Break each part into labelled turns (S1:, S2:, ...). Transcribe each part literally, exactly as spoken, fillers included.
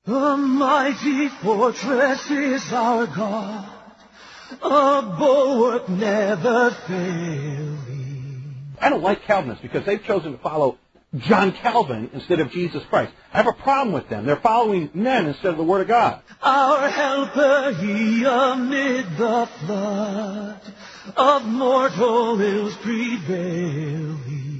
S1: A mighty fortress is our God, a bulwark never failing.
S2: I don't like Calvinists because they've chosen to follow John Calvin instead of Jesus Christ. I have a problem with them. They're following men instead of the Word of God.
S1: Our helper, he amid the flood of mortal ills prevailing.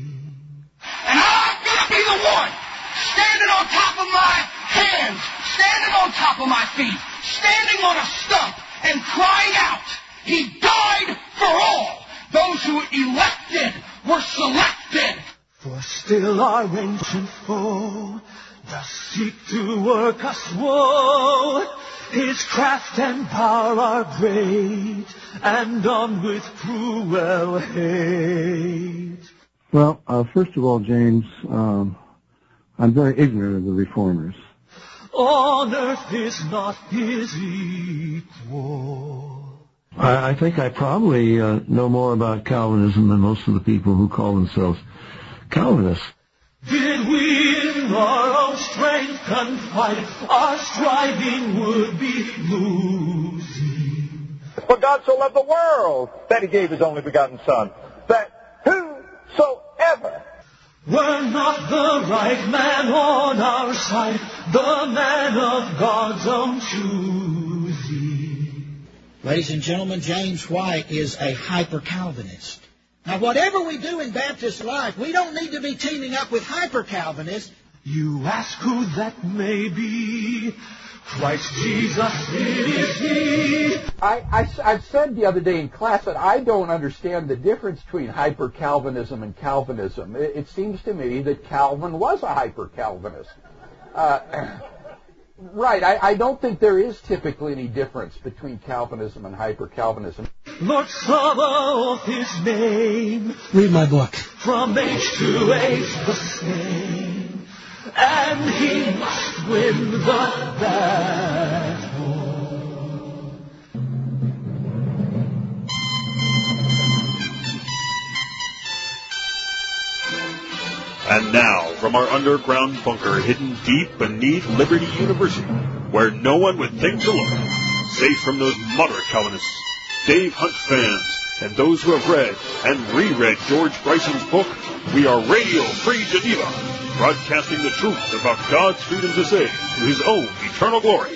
S3: And I'm going to be the one standing on top of my hands, standing on top of my feet, standing on a stump and crying out, he died for all. Those who elected were selected.
S1: For still our ancient foe does seek to work us woe. His craft and power are great, and armed with cruel hate.
S4: Well, uh, first of all, James, um, I'm very ignorant of the Reformers.
S1: On earth is not his equal.
S5: I, I think I probably uh, know more about Calvinism than most of the people who call themselves Calvinists.
S1: Did we in our own strength confide, our striving would be losing.
S6: For God so loved the world that he gave his only begotten Son, that whosoever
S1: were not the right man on our side, the man of God's own choosing.
S7: Ladies and gentlemen, James White is a hyper-Calvinist. Now, whatever we do in Baptist life, we don't need to be teaming up with hyper-Calvinists.
S1: You ask who that may be. Christ Jesus, it is he.
S8: I, I, I've said the other day in class that I don't understand the difference between hyper-Calvinism and Calvinism. It, it seems to me that Calvin was a hyper-Calvinist. Uh, right, I, I don't think there is typically any difference between Calvinism and hyper-Calvinism.
S1: Lord Sabaoth his name.
S7: Read my book.
S1: From age to age the same, and he must win the battle.
S9: And now, from our underground bunker hidden deep beneath Liberty University, where no one would think to look, safe from those moderate Calvinists, Dave Hunt fans, and those who have read and reread George Bryson's book, we are Radio Free Geneva, broadcasting the truth about God's freedom to say to his own eternal glory.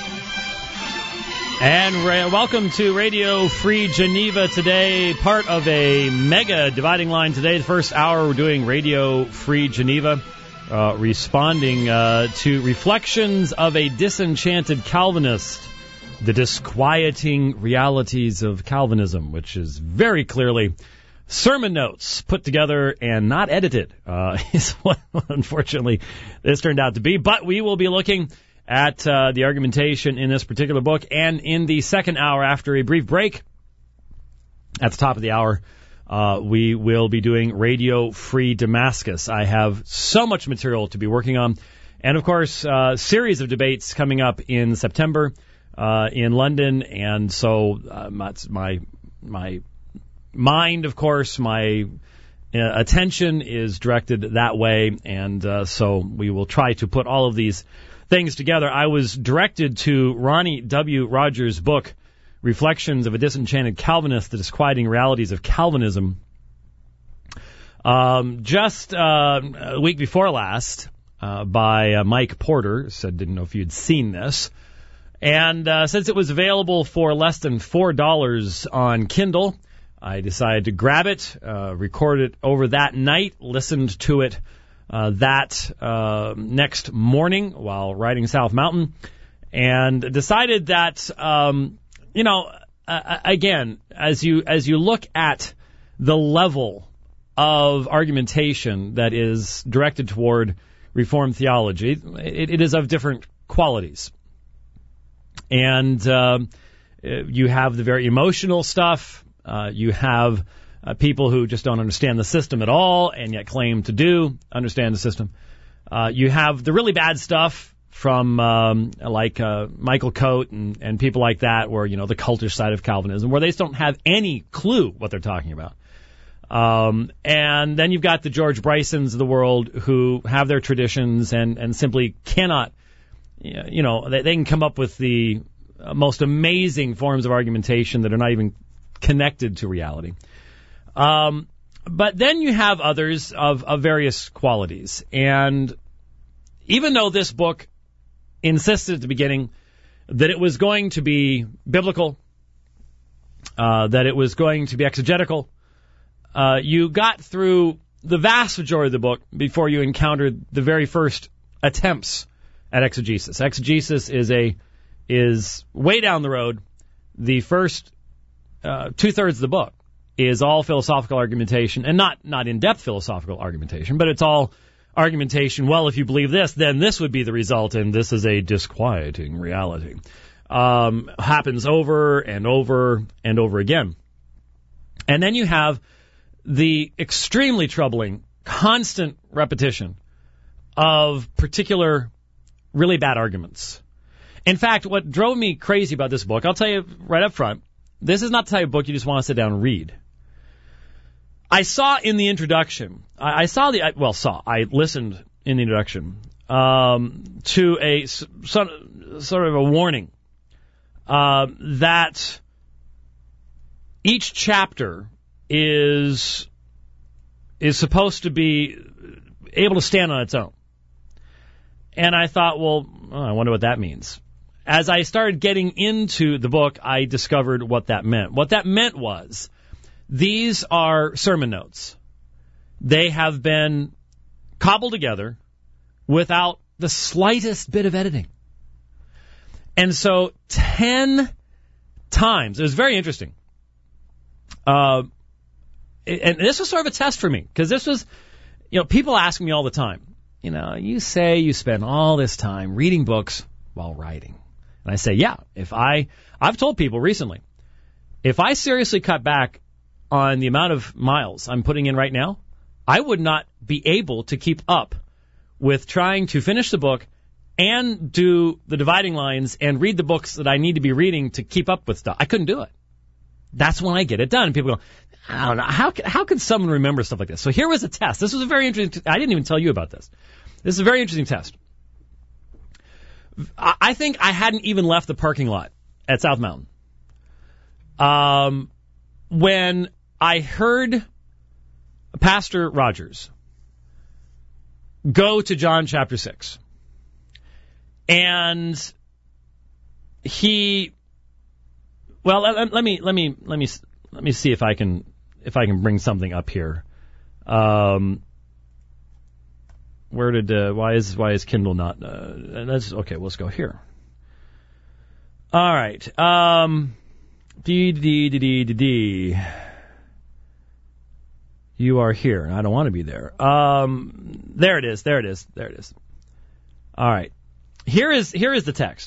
S10: And ra- welcome to Radio Free Geneva today, part of a mega dividing line today. The first hour we're doing Radio Free Geneva, uh, responding uh, to reflections of a disenchanted Calvinist, the disquieting realities of Calvinism, which is very clearly sermon notes put together and not edited, uh, is what unfortunately this turned out to be. But we will be looking at uh, the argumentation in this particular book, and in the second hour, after a brief break, at the top of the hour, uh, we will be doing Radio Free Damascus. I have so much material to be working on, and of course, a uh, series of debates coming up in September uh, in London, and so uh, my my, my mind, of course, my uh, attention is directed that way, and uh, so we will try to put all of these things together. I was directed to Ronnie W. Rogers' book, Reflections of a Disenchanted Calvinist, The Disquieting Realities of Calvinism. Um, just uh, a week before last, uh, by uh, Mike Porter, said didn't know if you'd seen this. And uh, since it was available for less than four dollars on Kindle, I decided to grab it, uh, record it over that night, listened to it Uh, that uh, next morning while riding South Mountain, and decided that um, you know uh, again as you as you look at the level of argumentation that is directed toward Reformed theology, it, it is of different qualities, and uh, you have the very emotional stuff. Uh, you have Uh, people who just don't understand the system at all and yet claim to do understand the system. Uh, you have the really bad stuff from um, like uh, Michael Cote and, and people like that, where, you know, the cultish side of Calvinism, where they just don't have any clue what they're talking about. Um, and then you've got the George Brysons of the world who have their traditions and, and simply cannot, you know, they, they can come up with the most amazing forms of argumentation that are not even connected to reality. Um, but then you have others of, of various qualities. And even though this book insisted at the beginning that it was going to be biblical, uh, that it was going to be exegetical, uh, you got through the vast majority of the book before you encountered the very first attempts at exegesis. Exegesis is a is way down the road. The first uh, two-thirds of the book is all philosophical argumentation, and not, not in-depth philosophical argumentation, but it's all argumentation. Well, if you believe this, then this would be the result, and this is a disquieting reality. Um, happens over and over and over again. And then you have the extremely troubling, constant repetition of particular really bad arguments. In fact, what drove me crazy about this book, I'll tell you right up front, this is not the type of book you just want to sit down and read. I saw in the introduction, I, I saw the, I, well, saw, I listened in the introduction um, to a sort of a warning uh, that each chapter is is supposed to be able to stand on its own. And I thought, well, oh, I wonder what that means. As I started getting into the book, I discovered what that meant. What that meant was, these are sermon notes. They have been cobbled together without the slightest bit of editing. And so ten times, it was very interesting. Uh, and this was sort of a test for me, because this was, you know, people ask me all the time, you know, you say you spend all this time reading books while writing. And I say, yeah, if I, I've told people recently, if I seriously cut back on the amount of miles I'm putting in right now, I would not be able to keep up with trying to finish the book and do the dividing lines and read the books that I need to be reading to keep up with stuff. I couldn't do it. That's when I get it done. And people go, I don't know, how can, how can someone remember stuff like this? So here was a test. This was a very interesting, I didn't even tell you about this. This is a very interesting test. I think I hadn't even left the parking lot at South Mountain um, when I heard Pastor Rogers go to John chapter six. And he, well, let, let me let me let me let me see if I can if I can bring something up here. Um, Where did uh, why is why is Kindle not? Uh, that's okay. Let's go here. All right. Um, D D D D D D. You are here. I don't want to be there. Um, there it is. There it is. There it is. All right. Here is here is the text.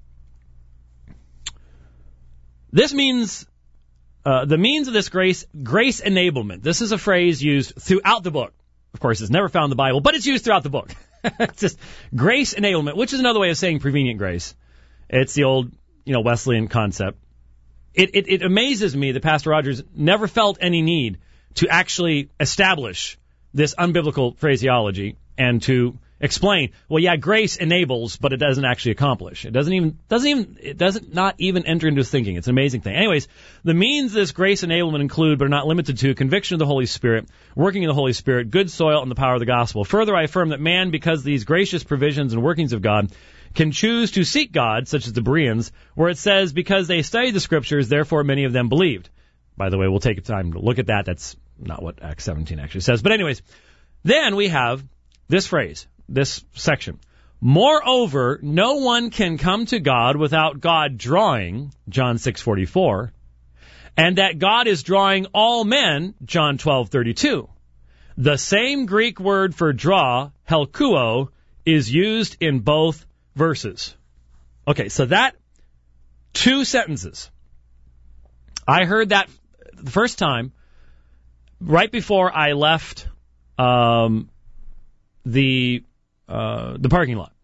S10: This means uh, the means of this grace, grace enablement. This is a phrase used throughout the book. Of course, it's never found in the Bible, but it's used throughout the book. It's just grace enablement, which is another way of saying prevenient grace. It's the old, you know, Wesleyan concept. It, it, it amazes me that Pastor Rogers never felt any need to actually establish this unbiblical phraseology and to explain, well, yeah, grace enables, but it doesn't actually accomplish. It doesn't even, doesn't even, it doesn't not even enter into his thinking. It's an amazing thing. Anyways, the means of this grace enablement include, but are not limited to, conviction of the Holy Spirit, working of the Holy Spirit, good soil, and the power of the gospel. Further, I affirm that man, because of these gracious provisions and workings of God, can choose to seek God, such as the Bereans, where it says, because they studied the scriptures, therefore many of them believed. By the way, we'll take time to look at that. That's not what Acts seventeen actually says. But anyways, then we have this phrase, this section. Moreover, no one can come to God without God drawing, John six forty-four, and that God is drawing all men, John twelve thirty-two. The same Greek word for draw, helkuo, is used in both verses. Okay, so that two sentences. I heard that the first time right before I left um, the uh, the parking lot.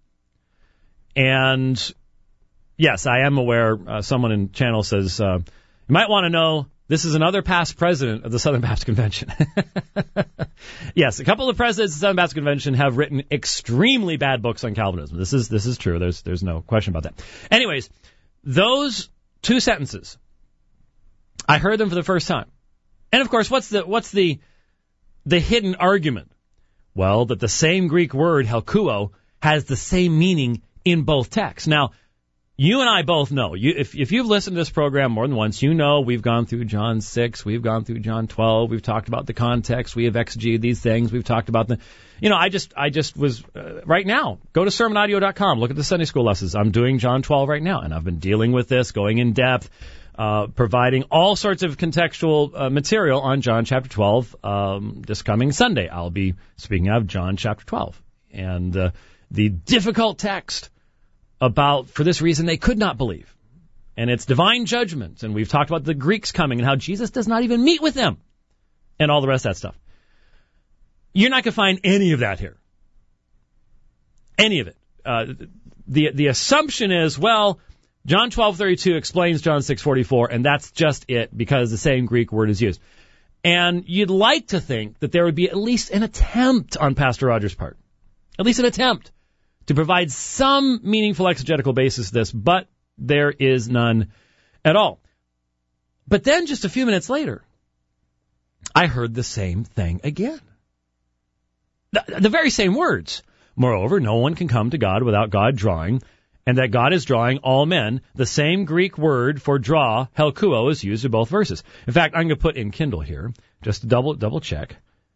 S10: And yes, I am aware. Uh, someone in channel says uh, you might want to know This is another past president of the Southern Baptist Convention. Yes, a couple of presidents of the Southern Baptist Convention have written extremely bad books on Calvinism. This is this is true. There's there's no question about that. Anyways, those two sentences, I heard them for the first time. And of course, what's the what's the the hidden argument? Well, that the same Greek word, helkuo, has the same meaning in both texts. Now, you and I both know, you, if, if you've listened to this program more than once, you know we've gone through John six, we've gone through John twelve, we've talked about the context, we have exegeted these things, we've talked about the, you know, I just, I just was, uh, right now, go to sermon audio dot com, look at the Sunday school lessons. I'm doing John twelve right now, and I've been dealing with this, going in depth, uh, providing all sorts of contextual uh, material on John chapter twelve. Um, this coming Sunday, I'll be speaking of John chapter twelve. And uh, the difficult text about, for this reason, they could not believe. And it's divine judgment. And we've talked about the Greeks coming and how Jesus does not even meet with them and all the rest of that stuff. You're not going to find any of that here. Any of it. Uh, the the assumption is, well, John twelve thirty-two explains John six forty-four, and that's just it because the same Greek word is used. And you'd like to think that there would be at least an attempt on Pastor Rogers' part. At least an attempt to provide some meaningful exegetical basis to this, but there is none at all. But then just a few minutes later, I heard the same thing again. The, the very same words. Moreover, no one can come to God without God drawing, and that God is drawing all men. The same Greek word for draw, helkuo, is used in both verses. In fact, I'm going to put in Kindle here, just to double, double check.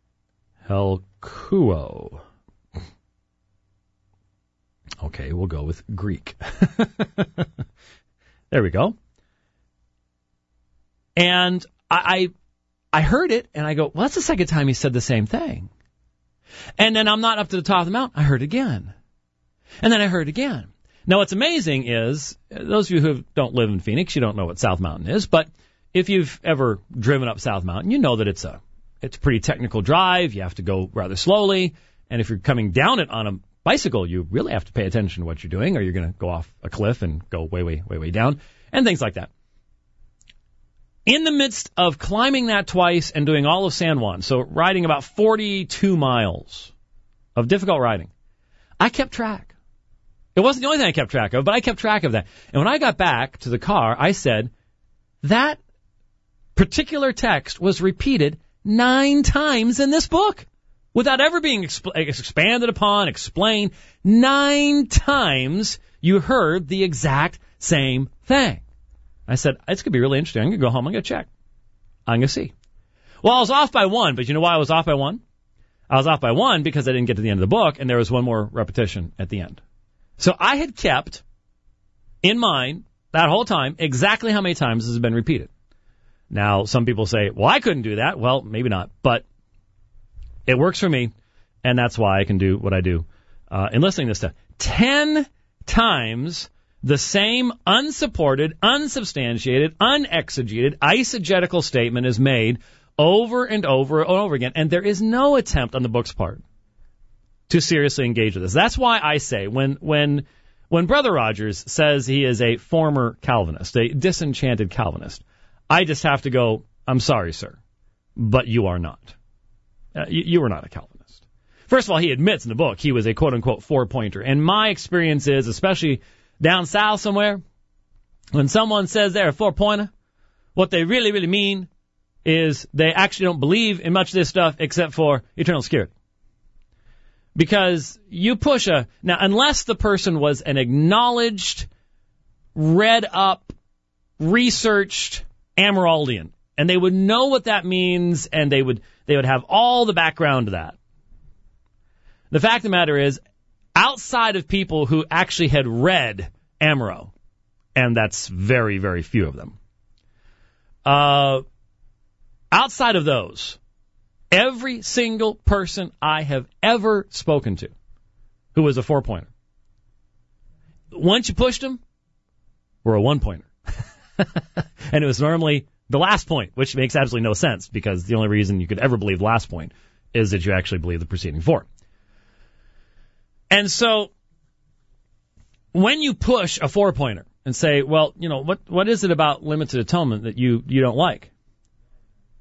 S10: Helkuo. Okay, we'll go with Greek. There we go. And I, I I heard it, and I go, well, that's the second time he said the same thing. And then I'm not up to the top of the mountain. I heard it again. And then I heard it again. Now, what's amazing is, those of you who don't live in Phoenix, you don't know what South Mountain is, but if you've ever driven up South Mountain, you know that it's a it's a pretty technical drive. You have to go rather slowly. And if you're coming down it on a bicycle, you really have to pay attention to what you're doing, or you're going to go off a cliff and go way, way, way, way down, and things like that. In the midst of climbing that twice and doing all of San Juan, so riding about forty-two miles of difficult riding, I kept track. It wasn't the only thing I kept track of, but I kept track of that. And when I got back to the car, I said, that particular text was repeated nine times in this book. Without ever being exp- expanded upon, explained, nine times you heard the exact same thing. I said, it's going to be really interesting. I'm going to go home. I'm going to check. I'm going to see. Well, I was off by one, but you know why I was off by one? I was off by one because I didn't get to the end of the book, and there was one more repetition at the end. So I had kept in mind that whole time exactly how many times this has been repeated. Now, some people say, well, I couldn't do that. Well, maybe not, but it works for me, and that's why I can do what I do uh, in listening to this stuff. Ten times the same unsupported, unsubstantiated, unexegeted, eisegetical statement is made over and over and over again, and there is no attempt on the book's part to seriously engage with this. That's why I say when when when Brother Rogers says he is a former Calvinist, a disenchanted Calvinist, I just have to go, I'm sorry, sir, but you are not. Uh, you, you are not a Calvinist. First of all, he admits in the book he was a quote-unquote four-pointer. And my experience is, especially down south somewhere, when someone says they're a four-pointer, what they really, really mean is they actually don't believe in much of this stuff except for eternal security. Because you push a... Now, unless the person was an acknowledged, read-up, researched Amyraldian, and they would know what that means, and they would they would have all the background to that. The fact of the matter is, outside of people who actually had read Amaro, and that's very, very few of them, uh, outside of those, every single person I have ever spoken to who was a four-pointer, once you pushed them, were a one-pointer. And it was normally the last point, which makes absolutely no sense, because the only reason you could ever believe the last point is that you actually believe the preceding four. And so when you push a four-pointer and say, well, you know, what what is it about limited atonement that you, you don't like?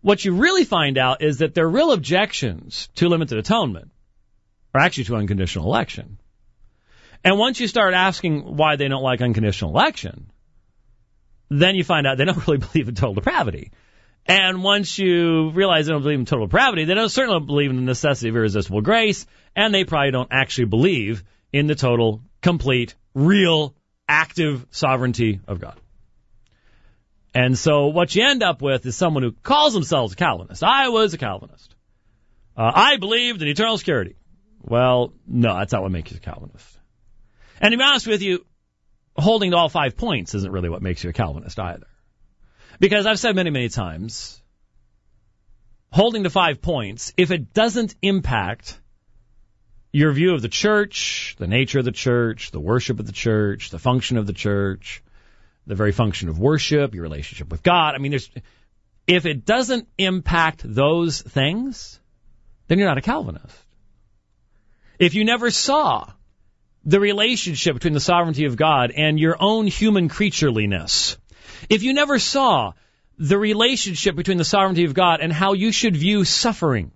S10: what you really find out is that their real objections to limited atonement are actually to unconditional election. And once you start asking why they don't like unconditional election, then you find out they don't really believe in total depravity. And once you realize they don't believe in total depravity, they don't certainly believe in the necessity of irresistible grace, and they probably don't actually believe in the total, complete, real, active sovereignty of God. And so what you end up with is someone who calls themselves a Calvinist. I was a Calvinist. Uh, I believed in eternal security. Well, no, that's not what makes you a Calvinist. And to be honest with you, holding to all five points isn't really what makes you a Calvinist either. Because I've said many, many times, holding to five points, if it doesn't impact your view of the church, the nature of the church, the worship of the church, the function of the church, the very function of worship, your relationship with God, I mean, there's, if it doesn't impact those things, then you're not a Calvinist. If you never saw the relationship between the sovereignty of God and your own human creatureliness, if you never saw the relationship between the sovereignty of God and how you should view suffering,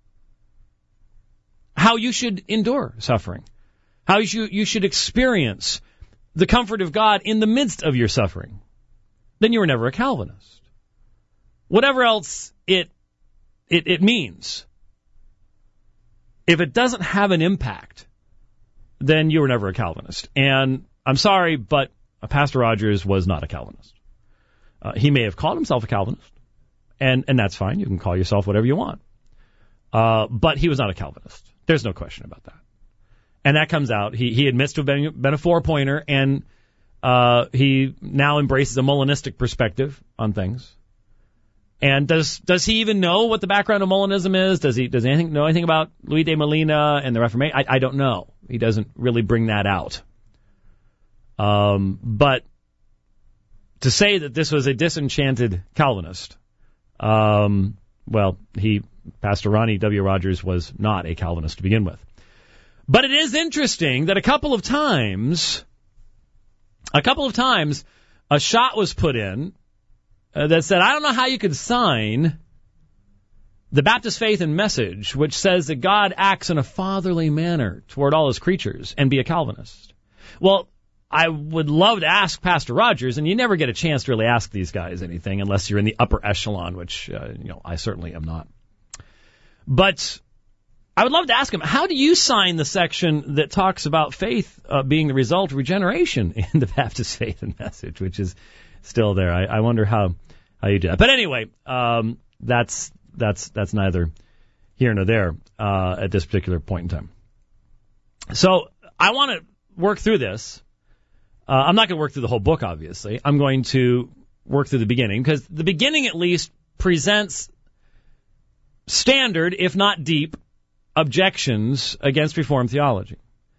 S10: how you should endure suffering, how you should, you should experience the comfort of God in the midst of your suffering, then you were never a Calvinist. Whatever else it, it, it means, if it doesn't have an impact, then you were never a Calvinist. And I'm sorry, but Pastor Rogers was not a Calvinist. Uh, he may have called himself a Calvinist, and, and that's fine. You can call yourself whatever you want. Uh, but he was not a Calvinist. There's no question about that. And that comes out. He, he admits to have been, been a four-pointer, and uh, he now embraces a Molinistic perspective on things. And does does he even know what the background of Molinism is? Does he does anything know anything about Luis de Molina and the Reformation? I, I don't know. He doesn't really bring that out. Um, but to say that this was a disenchanted Calvinist, um, well, he, Pastor Ronnie W. Rogers was not a Calvinist to begin with. But it is interesting that a couple of times, a couple of times, a shot was put in uh, that said, I don't know how you could sign the Baptist Faith and Message, which says that God acts in a fatherly manner toward all his creatures, and be a Calvinist. Well, I would love to ask Pastor Rogers, and you never get a chance to really ask these guys anything unless you're in the upper echelon, which, uh, you know, I certainly am not. But I would love to ask him, how do you sign the section that talks about faith uh, being the result of regeneration in the Baptist Faith and Message, which is still there? I, I wonder how, how you do that. But anyway, um, that's that's that's neither here nor there uh, at this particular point in time. So I want to work through this. Uh, I'm not going to work through the whole book, obviously. I'm going to work through the beginning, because the beginning at least presents standard, if not deep, objections against Reformed theology.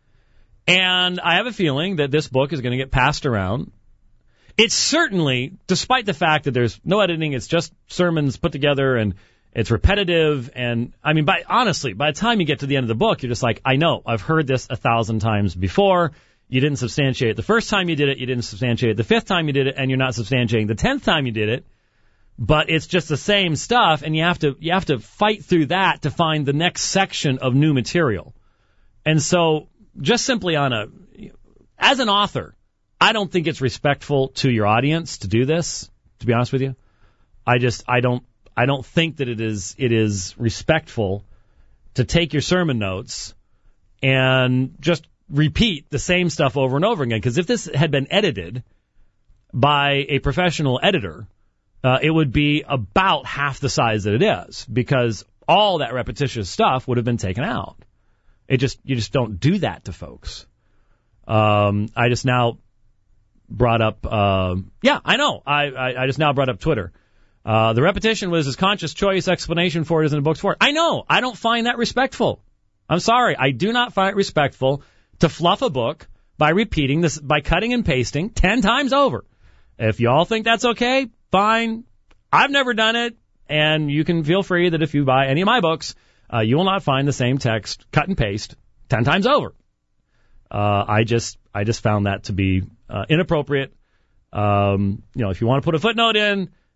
S10: And I have a feeling that this book is going to get passed around. It's certainly, despite the fact that there's no editing, it's just sermons put together and it's repetitive. And I mean, by honestly, by the time you get to the end of the book, you're just like, I know, I've heard this a thousand times before. You didn't substantiate it the first time you did it. You didn't substantiate it the fifth time you did it, and you're not substantiating the tenth time you did it. But it's just the same stuff, and you have to you have to fight through that to find the next section of new material. And so, just simply on a, as an author, I don't think it's respectful to your audience to do this. To be honest with you, I just I don't I don't think that it is it is respectful to take your sermon notes and just repeat the same stuff over and over again. Because if this had been edited by a professional editor, uh, it would be about half the size that it is, because all that repetitious stuff would have been taken out. It just you just don't do that to folks. Um, I just now brought up, uh, yeah, I know. I, I, I just now brought up Twitter. Uh, the repetition was his conscious choice. Explanation for it is in the books for it. I know. I don't find that respectful. I'm sorry. I do not find it respectful to fluff a book by repeating this, by cutting and pasting ten times over. If you all think that's okay, fine. I've never done it, and you can feel free that if you buy any of my books, uh, you will not find the same text cut and paste ten times over. Uh, I just, I just found that to be uh, inappropriate. Um, you know, if you want to put a footnote in,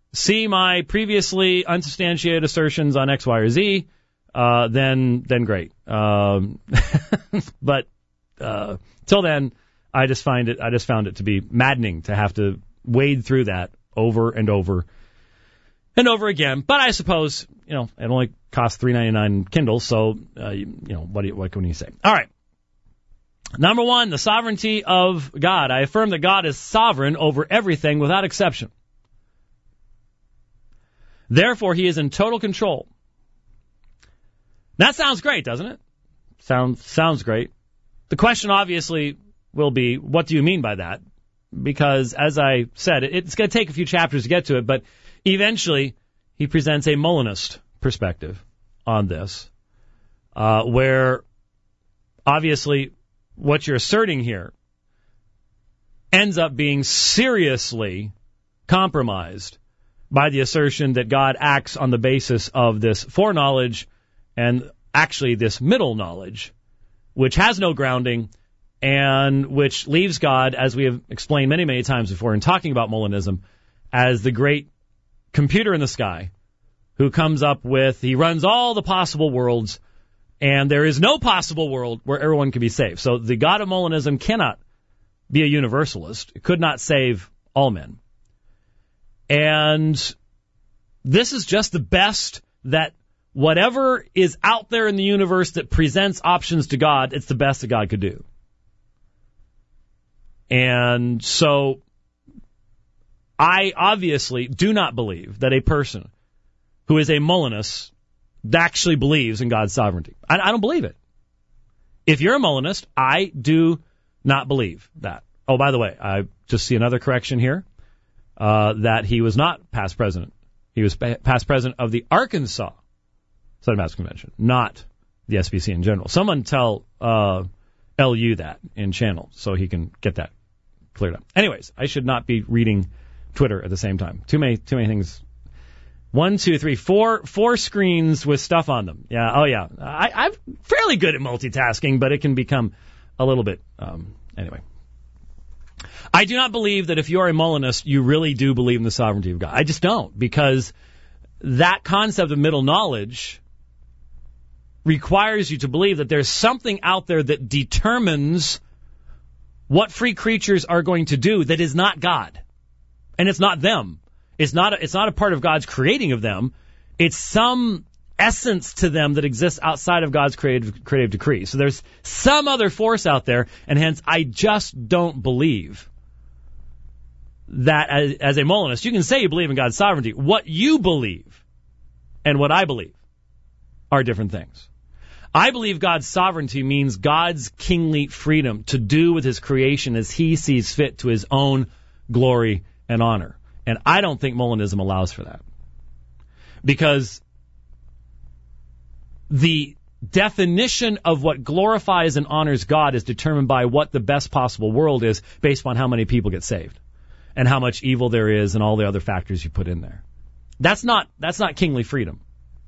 S10: see my previously unsubstantiated assertions on X, Y, or Z, uh, then then great. Um, but uh, till then, I just find it I just found it to be maddening to have to wade through that over and over and over again. But I suppose, you know, it only costs three ninety-nine Kindle, so uh, you, you know, what do you, what can you say? All right. Number one, the sovereignty of God. I affirm that God is sovereign over everything without exception. Therefore, he is in total control. That sounds great, doesn't it? Sounds sounds great. The question obviously will be, what do you mean by that? Because, as I said, it's going to take a few chapters to get to it, but eventually he presents a Molinist perspective on this, uh, where obviously what you're asserting here ends up being seriously compromised by the assertion that God acts on the basis of this foreknowledge and actually this middle knowledge, which has no grounding and which leaves God, as we have explained many, many times before in talking about Molinism, as the great computer in the sky who comes up with, he runs all the possible worlds, and there is no possible world where everyone can be saved. So the God of Molinism cannot be a universalist. It could not save all men. And this is just the best that whatever is out there in the universe that presents options to God, it's the best that God could do. And so I obviously do not believe that a person who is a Molinist actually believes in God's sovereignty. I, I don't believe it. If you're a Molinist, I do not believe that. Oh, by the way, I just see another correction here, uh, that he was not past president. He was pa- past president of the Arkansas Southern Baptist Convention, not the S B C in general. Someone tell uh, L U that in channel so he can get that cleared up. Anyways, I should not be reading Twitter at the same time. Too many, too many things. One, two, three, four, four screens with stuff on them. Yeah, oh yeah. I, I'm fairly good at multitasking, but it can become a little bit. Um, anyway, I do not believe that if you are a Molinist, you really do believe in the sovereignty of God. I just don't, because that concept of middle knowledge requires you to believe that there's something out there that determines what free creatures are going to do that is not God. And it's not them. It's not a, it's not a part of God's creating of them. It's some essence to them that exists outside of God's creative, creative decree. So there's some other force out there, and hence I just don't believe that as, as a Molinist. You can say you believe in God's sovereignty. What you believe and what I believe are different things. I believe God's sovereignty means God's kingly freedom to do with his creation as he sees fit to his own glory and honor. And I don't think Molinism allows for that. Because the definition of what glorifies and honors God is determined by what the best possible world is based upon how many people get saved and how much evil there is and all the other factors you put in there. That's not, that's not kingly freedom.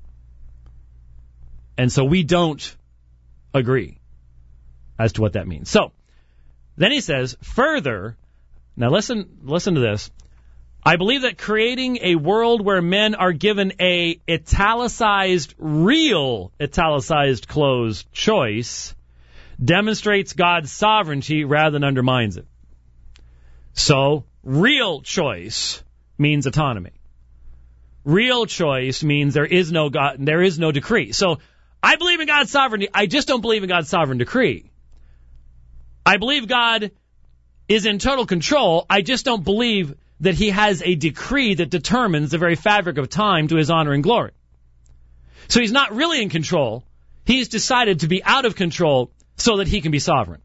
S10: And so we don't agree as to what that means. So then he says, further, now listen, listen to this. I believe that creating a world where men are given a italicized, real italicized closed choice demonstrates God's sovereignty rather than undermines it. So, real choice means autonomy. Real choice means there is no God, there is no decree. So, I believe in God's sovereignty. I just don't believe in God's sovereign decree. I believe God is in total control. I just don't believe that he has a decree that determines the very fabric of time to his honor and glory. So he's not really in control. He's decided to be out of control so that he can be sovereign.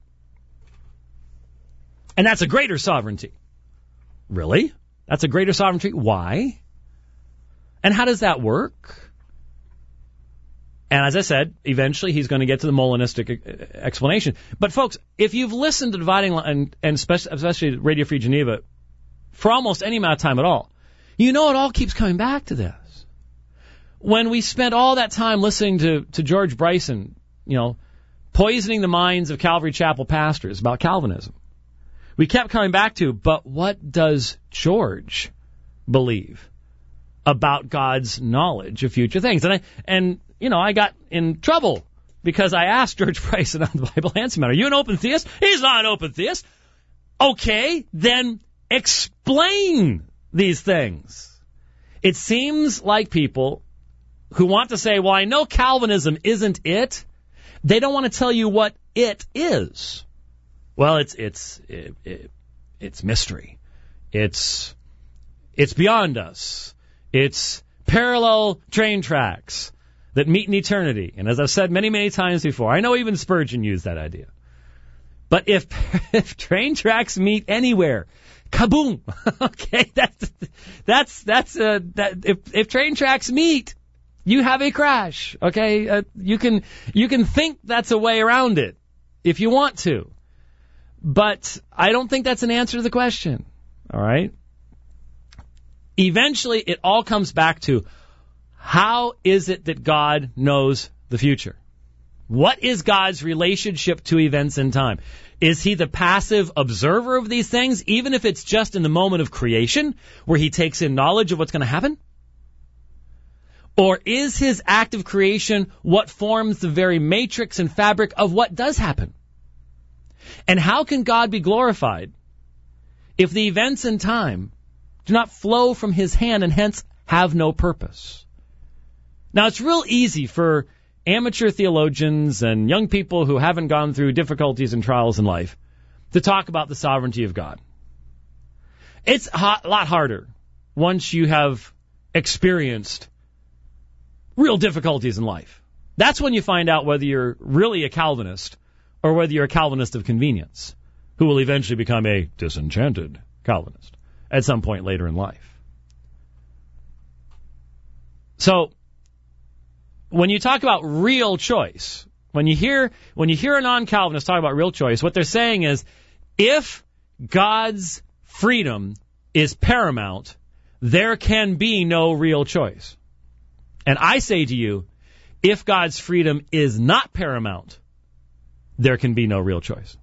S10: And that's a greater sovereignty. Really? That's a greater sovereignty? Why? And how does that work? And as I said, eventually he's going to get to the Molinistic explanation. But folks, if you've listened to Dividing Line, and, and especially Radio Free Geneva, for almost any amount of time at all, you know it all keeps coming back to this. When we spent all that time listening to, to George Bryson, you know, poisoning the minds of Calvary Chapel pastors about Calvinism, we kept coming back to, but what does George believe about God's knowledge of future things. And, I, and you know, I got in trouble because I asked George Bryson on the Bible Answer Man, are you an open theist? He's not an open theist. Okay, then explain these things. It seems like people who want to say, well, I know Calvinism isn't it. They don't want to tell you what it is. Well, it's it's it, it, it's mystery. It's it's beyond us. It's parallel train tracks that meet in eternity. And as I've said many, many times before, I know even Spurgeon used that idea. But if if train tracks meet anywhere, kaboom! Okay, that's that's that's uh, that. If if train tracks meet, you have a crash. Okay, uh, you can you can think that's a way around it if you want to, but I don't think that's an answer to the question. All right. Eventually, it all comes back to how is it that God knows the future? What is God's relationship to events in time? Is he the passive observer of these things, even if it's just in the moment of creation, where he takes in knowledge of what's going to happen? Or is his act of creation what forms the very matrix and fabric of what does happen? And how can God be glorified if the events in time do not flow from his hand and hence have no purpose? Now, it's real easy for amateur theologians and young people who haven't gone through difficulties and trials in life to talk about the sovereignty of God. It's a lot harder once you have experienced real difficulties in life. That's when you find out whether you're really a Calvinist or whether you're a Calvinist of convenience, who will eventually become a disenchanted Calvinist at some point later in life. So, when you talk about real choice, when you hear when you hear a non-Calvinist talk about real choice, what they're saying is, if God's freedom is paramount, there can be no real choice. And I say to you, if God's freedom is not paramount, there can be no real choice.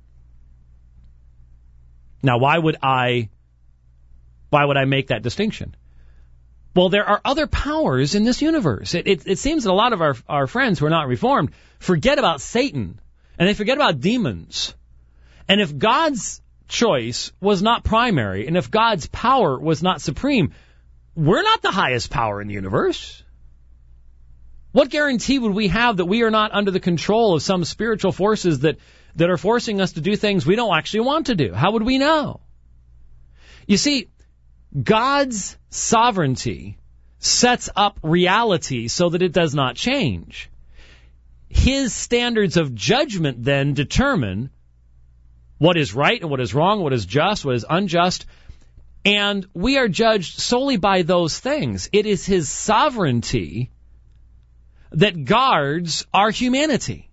S10: Now, why would I why would I make that distinction? Well, there are other powers in this universe. It, it, it seems that a lot of our, our friends who are not Reformed forget about Satan, and they forget about demons. And if God's choice was not primary, and if God's power was not supreme, we're not the highest power in the universe. What guarantee would we have that we are not under the control of some spiritual forces that, that are forcing us to do things we don't actually want to do? How would we know? You see, God's sovereignty sets up reality so that it does not change. His standards of judgment then determine what is right and what is wrong, what is just, what is unjust, and we are judged solely by those things. It is his sovereignty that guards our humanity.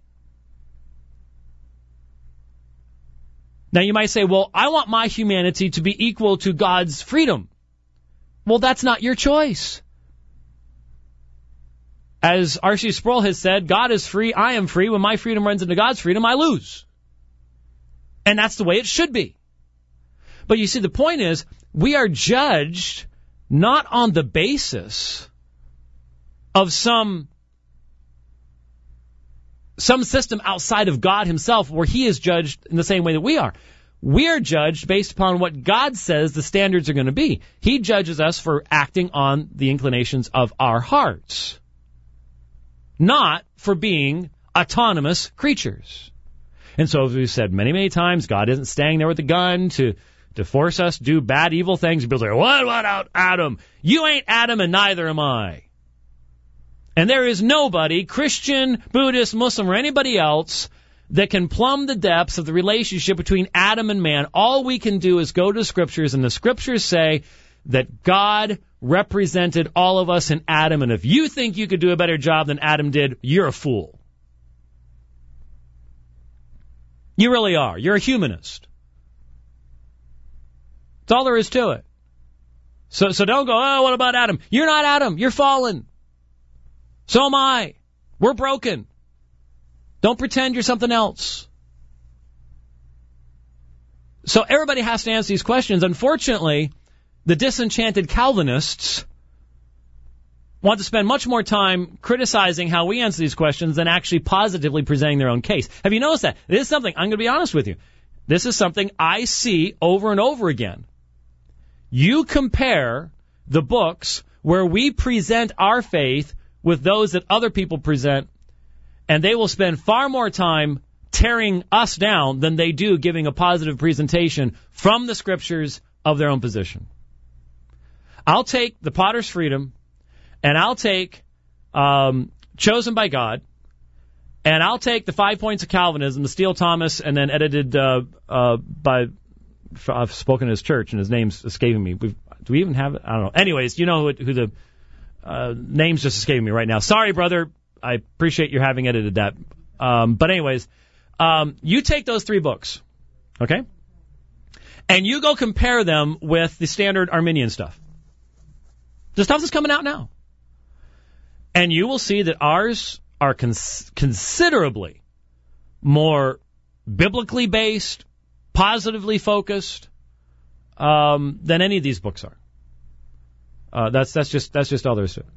S10: Now you might say, well, I want my humanity to be equal to God's freedom. Well, that's not your choice. As R C Sproul has said, God is free, I am free. When my freedom runs into God's freedom, I lose. And that's the way it should be. But you see, the point is, we are judged not on the basis of some some system outside of God himself where he is judged in the same way that we are. We are judged based upon what God says the standards are going to be. He judges us for acting on the inclinations of our hearts, not for being autonomous creatures. And so, as we've said many, many times, God isn't standing there with a gun to, to force us to do bad, evil things. People say, what about Adam? You ain't Adam and neither am I. And there is nobody, Christian, Buddhist, Muslim, or anybody else, that can plumb the depths of the relationship between Adam and man. All we can do is go to the Scriptures, and the Scriptures say that God represented all of us in Adam, and if you think you could do a better job than Adam did, you're a fool. You really are. You're a humanist. That's all there is to it. So, so don't go, oh, what about Adam? You're not Adam. You're fallen. So am I. We're broken. Don't pretend you're something else. So everybody has to answer these questions. Unfortunately, the disenchanted Calvinists want to spend much more time criticizing how we answer these questions than actually positively presenting their own case. Have you noticed that? This is something, I'm going to be honest with you, this is something I see over and over again. You compare the books where we present our faith with those that other people present, and they will spend far more time tearing us down than they do giving a positive presentation from the scriptures of their own position. I'll take the Potter's Freedom, and I'll take um, Chosen by God, and I'll take the Five Points of Calvinism, the Steele Thomas, and then edited uh, uh, by, I've spoken to his church, and his name's escaping me. We've, do we even have it? I don't know. Anyways, you know who, who the uh, name's just escaping me right now. Sorry, brother. I appreciate you having edited that. Um, but anyways, um, you take those three books, okay, and you go compare them with the standard Arminian stuff. The stuff that's coming out now. And you will see that ours are cons- considerably more biblically based, positively focused, um, than any of these books are. Uh, that's that's just that's just all there is to it.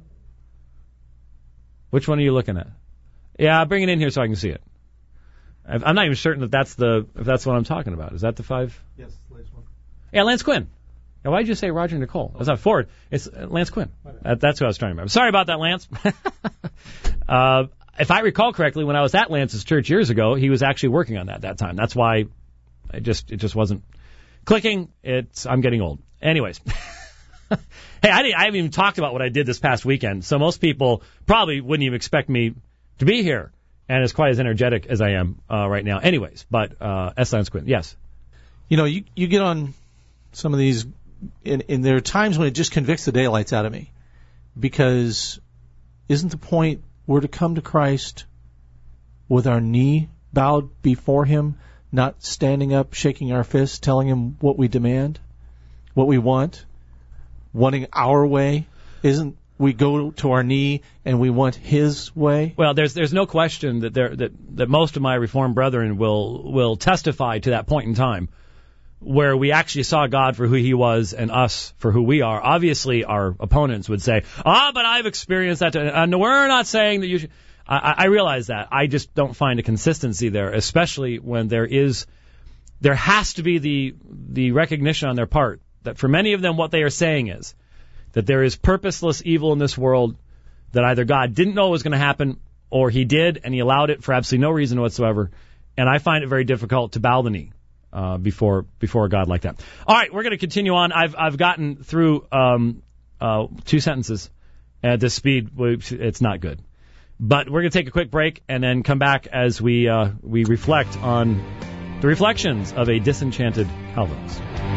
S10: Which one are you looking at? Yeah, bring it in here so I can see it. I'm not even certain that that's the if that's what I'm talking about. Is that the five?
S11: Yes, Lance one.
S10: Yeah, Lance Quinn. Now, why did you say Roger Nicole? That's not Ford. It's Lance Quinn. That, that's who I was trying to remember. Sorry about that, Lance. uh, if I recall correctly, when I was at Lance's church years ago, he was actually working on that at that time. That's why it just it just wasn't clicking. It's I'm getting old. Anyways. Hey, I, didn't, I haven't even talked about what I did this past weekend, so most people probably wouldn't even expect me to be here and as quite as energetic as I am uh, right now. Anyways, but uh, S. Lance Quinn, yes.
S11: You know, you you get on some of these, and, and there are times when it just convicts the daylights out of me, because isn't the point we're to come to Christ with our knee bowed before Him, not standing up, shaking our fists, telling Him what we demand, what we want, wanting our way? Isn't we go to our knee and we want His way?
S10: Well, there's there's no question that there that, that most of my Reformed brethren will will testify to that point in time where we actually saw God for who He was and us for who we are. Obviously, our opponents would say, "Ah, but I've experienced that." And we're not saying that you should. I, I realize that. I just don't find a consistency there, especially when there is there has to be the the recognition on their part that for many of them what they are saying is that there is purposeless evil in this world, that either God didn't know it was going to happen or He did and He allowed it for absolutely no reason whatsoever. And I find it very difficult to bow the knee uh, before before a God like that. All right, we're going to continue on. I've I've gotten through um, uh, two sentences at this speed. It's not good. But we're going to take a quick break and then come back as we uh, we reflect on the reflections of a disenchanted Calvinist.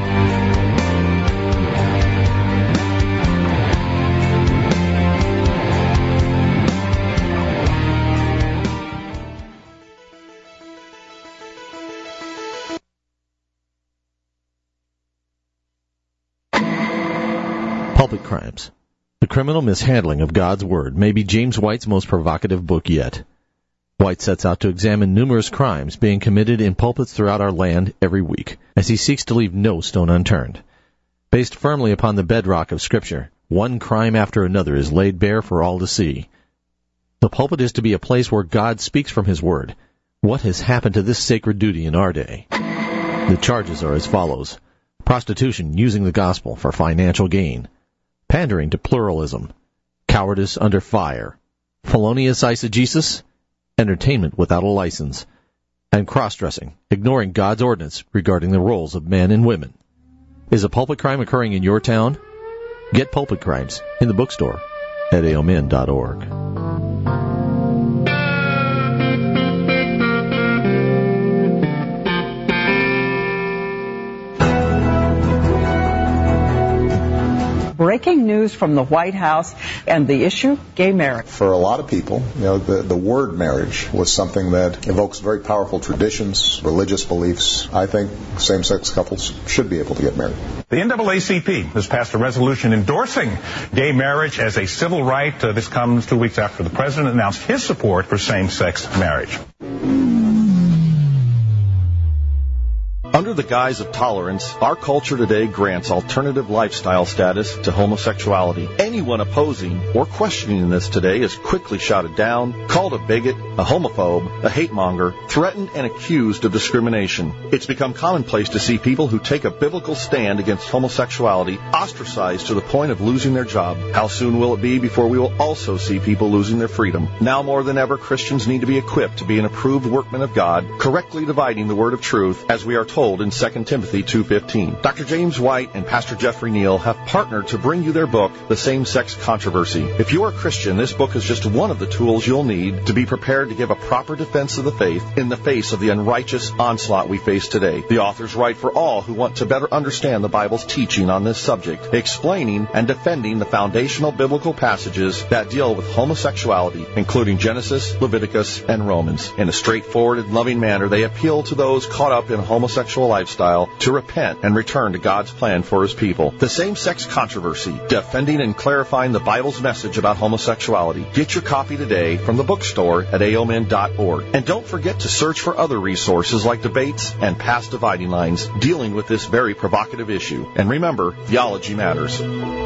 S12: Pulpit Crimes. The Criminal Mishandling of God's Word may be James White's most provocative book yet. White sets out to examine numerous crimes being committed in pulpits throughout our land every week, as he seeks to leave no stone unturned. Based firmly upon the bedrock of Scripture, one crime after another is laid bare for all to see. The pulpit is to be a place where God speaks from His Word. What has happened to this sacred duty in our day? The charges are as follows: prostitution using the gospel for financial gain, pandering to pluralism, cowardice under fire, felonious eisegesis, entertainment without a license, and cross-dressing, ignoring God's ordinance regarding the roles of men and women. Is a pulpit crime occurring in your town? Get Pulpit Crimes in the bookstore at A O M N dot org.
S13: Breaking news from the White House and the issue, gay marriage.
S14: For a lot of people, you know, the, the word marriage was something that evokes very powerful traditions, religious beliefs. I think same-sex couples should be able to get married.
S15: The N double A C P has passed a resolution endorsing gay marriage as a civil right. Uh, this comes two weeks after the president announced his support for same-sex marriage.
S16: Under the guise of tolerance, our culture today grants alternative lifestyle status to homosexuality. Anyone opposing or questioning this today is quickly shouted down, called a bigot, a homophobe, a hate monger, threatened and accused of discrimination. It's become commonplace to see people who take a biblical stand against homosexuality ostracized to the point of losing their job. How soon will it be before we will also see people losing their freedom? Now more than ever, Christians need to be equipped to be an approved workman of God, correctly dividing the word of truth, as we are told in Second Timothy two fifteen. Doctor James White and Pastor Jeffrey Neal have partnered to bring you their book, The Same-Sex Controversy. If you are a Christian, this book is just one of the tools you'll need to be prepared to give a proper defense of the faith in the face of the unrighteous onslaught we face today. The authors write for all who want to better understand the Bible's teaching on this subject, explaining and defending the foundational biblical passages that deal with homosexuality, including Genesis, Leviticus, and Romans. In a straightforward and loving manner, they appeal to those caught up in homosexual lifestyle to repent and return to God's plan for His people. The Same-Sex Controversy, defending and clarifying the Bible's message about homosexuality. Get your copy today from the bookstore at A O M N dot org. And don't forget to search for other resources like debates and past dividing lines dealing with this very provocative issue. And remember, theology matters.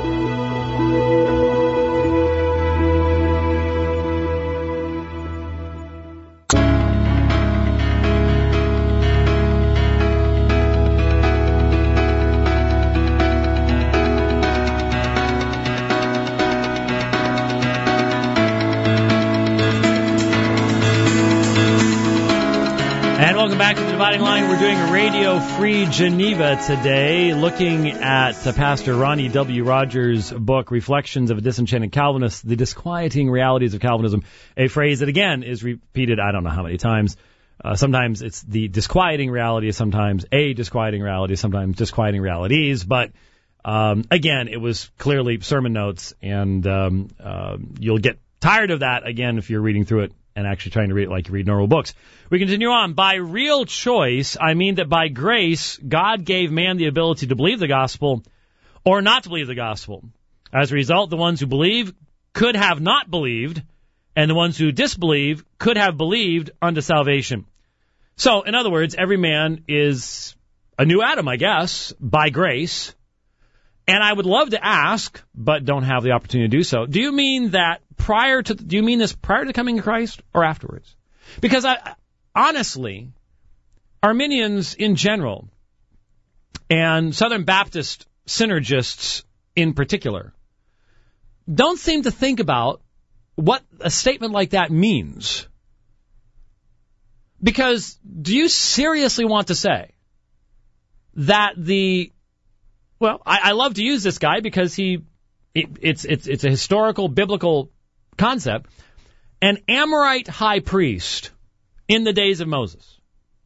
S10: Back to the Dividing Line. We're doing Radio Free Geneva today, looking at uh, Pastor Ronnie W. Rogers' book, Reflections of a Disenchanted Calvinist, The Disquieting Realities of Calvinism, a phrase that, again, is repeated I don't know how many times. Uh, sometimes it's the disquieting reality, sometimes a disquieting reality, sometimes disquieting realities. But, um, again, it was clearly sermon notes, and um, uh, you'll get tired of that, again, if you're reading through it and actually trying to read it like you read normal books. We continue on. By real choice, I mean that by grace, God gave man the ability to believe the gospel or not to believe the gospel. As a result, the ones who believe could have not believed, and the ones who disbelieve could have believed unto salvation. So, in other words, every man is a new Adam, I guess, by grace. And I would love to ask, but don't have the opportunity to do so, do you mean that prior to, do you mean this prior to coming to Christ or afterwards? Because I, honestly, Arminians in general, and Southern Baptist synergists in particular, don't seem to think about what a statement like that means. Because do you seriously want to say that the, well, I, I love to use this guy because he, it, it's, it's, it's a historical, biblical concept, an Amorite high priest in the days of Moses.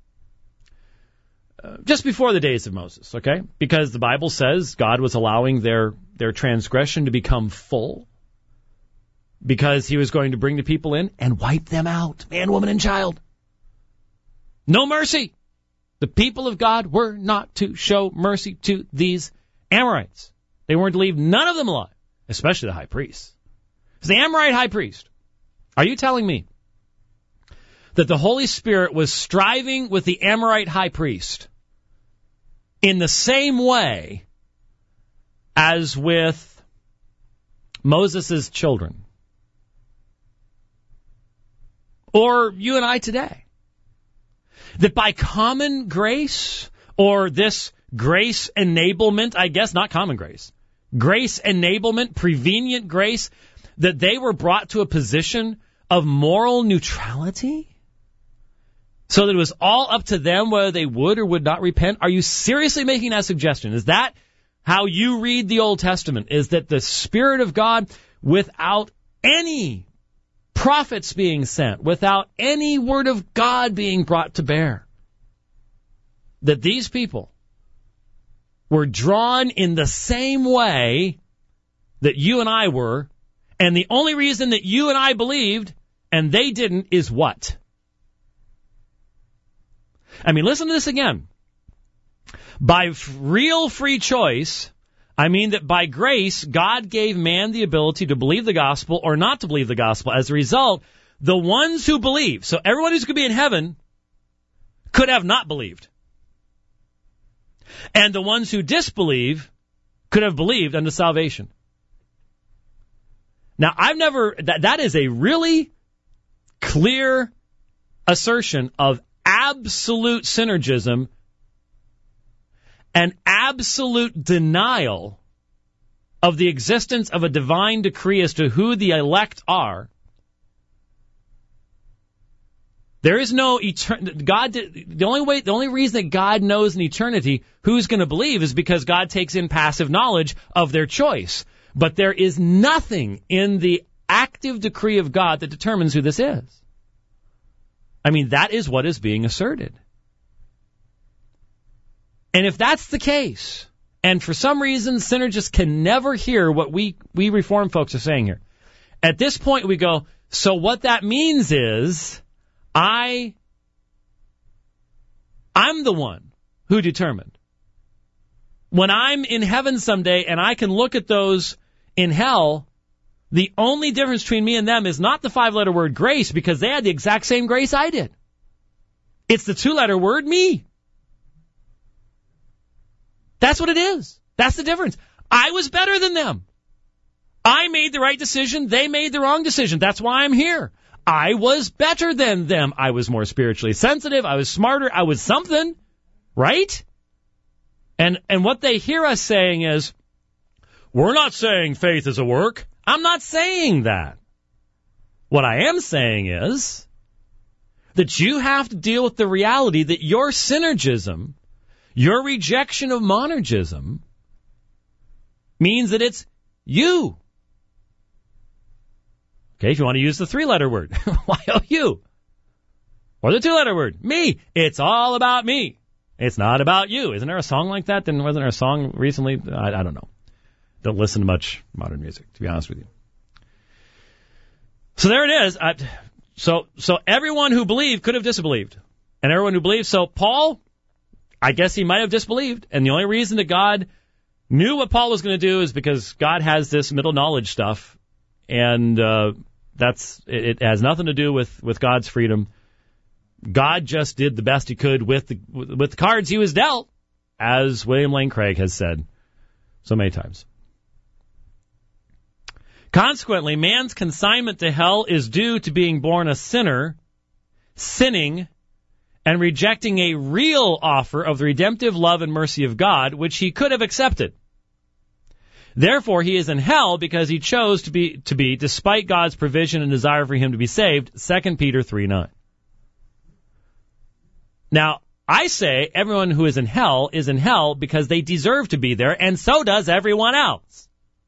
S10: Uh, just before the days of Moses, okay? Because the Bible says God was allowing their, their transgression to become full because he was going to bring the people in and wipe them out, man, woman, and child. No mercy. The people of God were not to show mercy to these Amorites. They weren't to leave none of them alive, especially the high priest. It's the Amorite high priest. Are you telling me that the Holy Spirit was striving with the Amorite high priest in the same way as with Moses' children? Or you and I today? That by common grace, or this grace enablement, I guess, not common grace, grace enablement, prevenient grace, that they were brought to a position of moral neutrality? So that it was all up to them whether they would or would not repent? Are you seriously making that suggestion? Is that how you read the Old Testament? Is that the Spirit of God, without any prophets being sent, without any word of God being brought to bear, that these people were drawn in the same way that you and I were, and the only reason that you and I believed and they didn't is what? I mean, listen to this again. By f- real free choice, I mean that by grace, God gave man the ability to believe the gospel or not to believe the gospel. As a result, the ones who believe, so everyone who's going to be in heaven, could have not believed. And the ones who disbelieve could have believed unto salvation. Now, I've never, that, that is a really clear assertion of absolute synergism and absolute denial of the existence of a divine decree as to who the elect are. There is no etern- God. The only way, the only reason that God knows in eternity who's going to believe is because God takes in passive knowledge of their choice. But there is nothing in the active decree of God that determines who this is. I mean, that is what is being asserted. And if that's the case, and for some reason synergists can never hear what we, we Reformed folks are saying here, at this point we go, so what that means is I, I'm the one who determined. When I'm in heaven someday and I can look at those in hell, the only difference between me and them is not the five-letter word grace, because they had the exact same grace I did. It's the two-letter word me. That's what it is. That's the difference. I was better than them. I made the right decision. They made the wrong decision. That's why I'm here. I was better than them. I was more spiritually sensitive. I was smarter. I was something. Right? And and what they hear us saying is, we're not saying faith is a work. I'm not saying that. What I am saying is that you have to deal with the reality that your synergism, your rejection of monergism, means that it's you. Okay, if you want to use the three-letter word, Y O U. Or the two-letter word, me. It's all about me. It's not about you. Isn't there a song like that? Then wasn't there a song recently? I, I don't know. Don't listen to much modern music, to be honest with you. So there it is. I, so so everyone who believed could have disbelieved. And everyone who believed. So Paul, I guess he might have disbelieved. And the only reason that God knew what Paul was going to do is because God has this middle knowledge stuff. And uh, that's it, it has nothing to do with, with God's freedom. God just did the best he could with the, with the cards he was dealt, as William Lane Craig has said so many times. Consequently, man's consignment to hell is due to being born a sinner, sinning, and rejecting a real offer of the redemptive love and mercy of God, which he could have accepted. Therefore, he is in hell because he chose to be, to be, despite God's provision and desire for him to be saved, Second Peter three nine. Now, I say everyone who is in hell is in hell because they deserve to be there, and so does everyone else.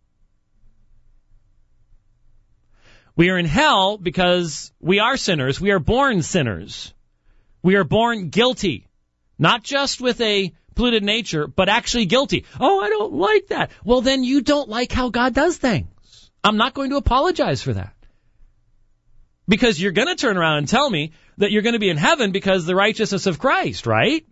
S10: We are in hell because we are sinners. We are born sinners. We are born guilty, not just with a polluted nature, but actually guilty. Oh, I don't like that. Well, then you don't like how God does things. I'm not going to apologize for that. Because you're going to turn around and tell me that you're going to be in heaven because of the righteousness of Christ, right?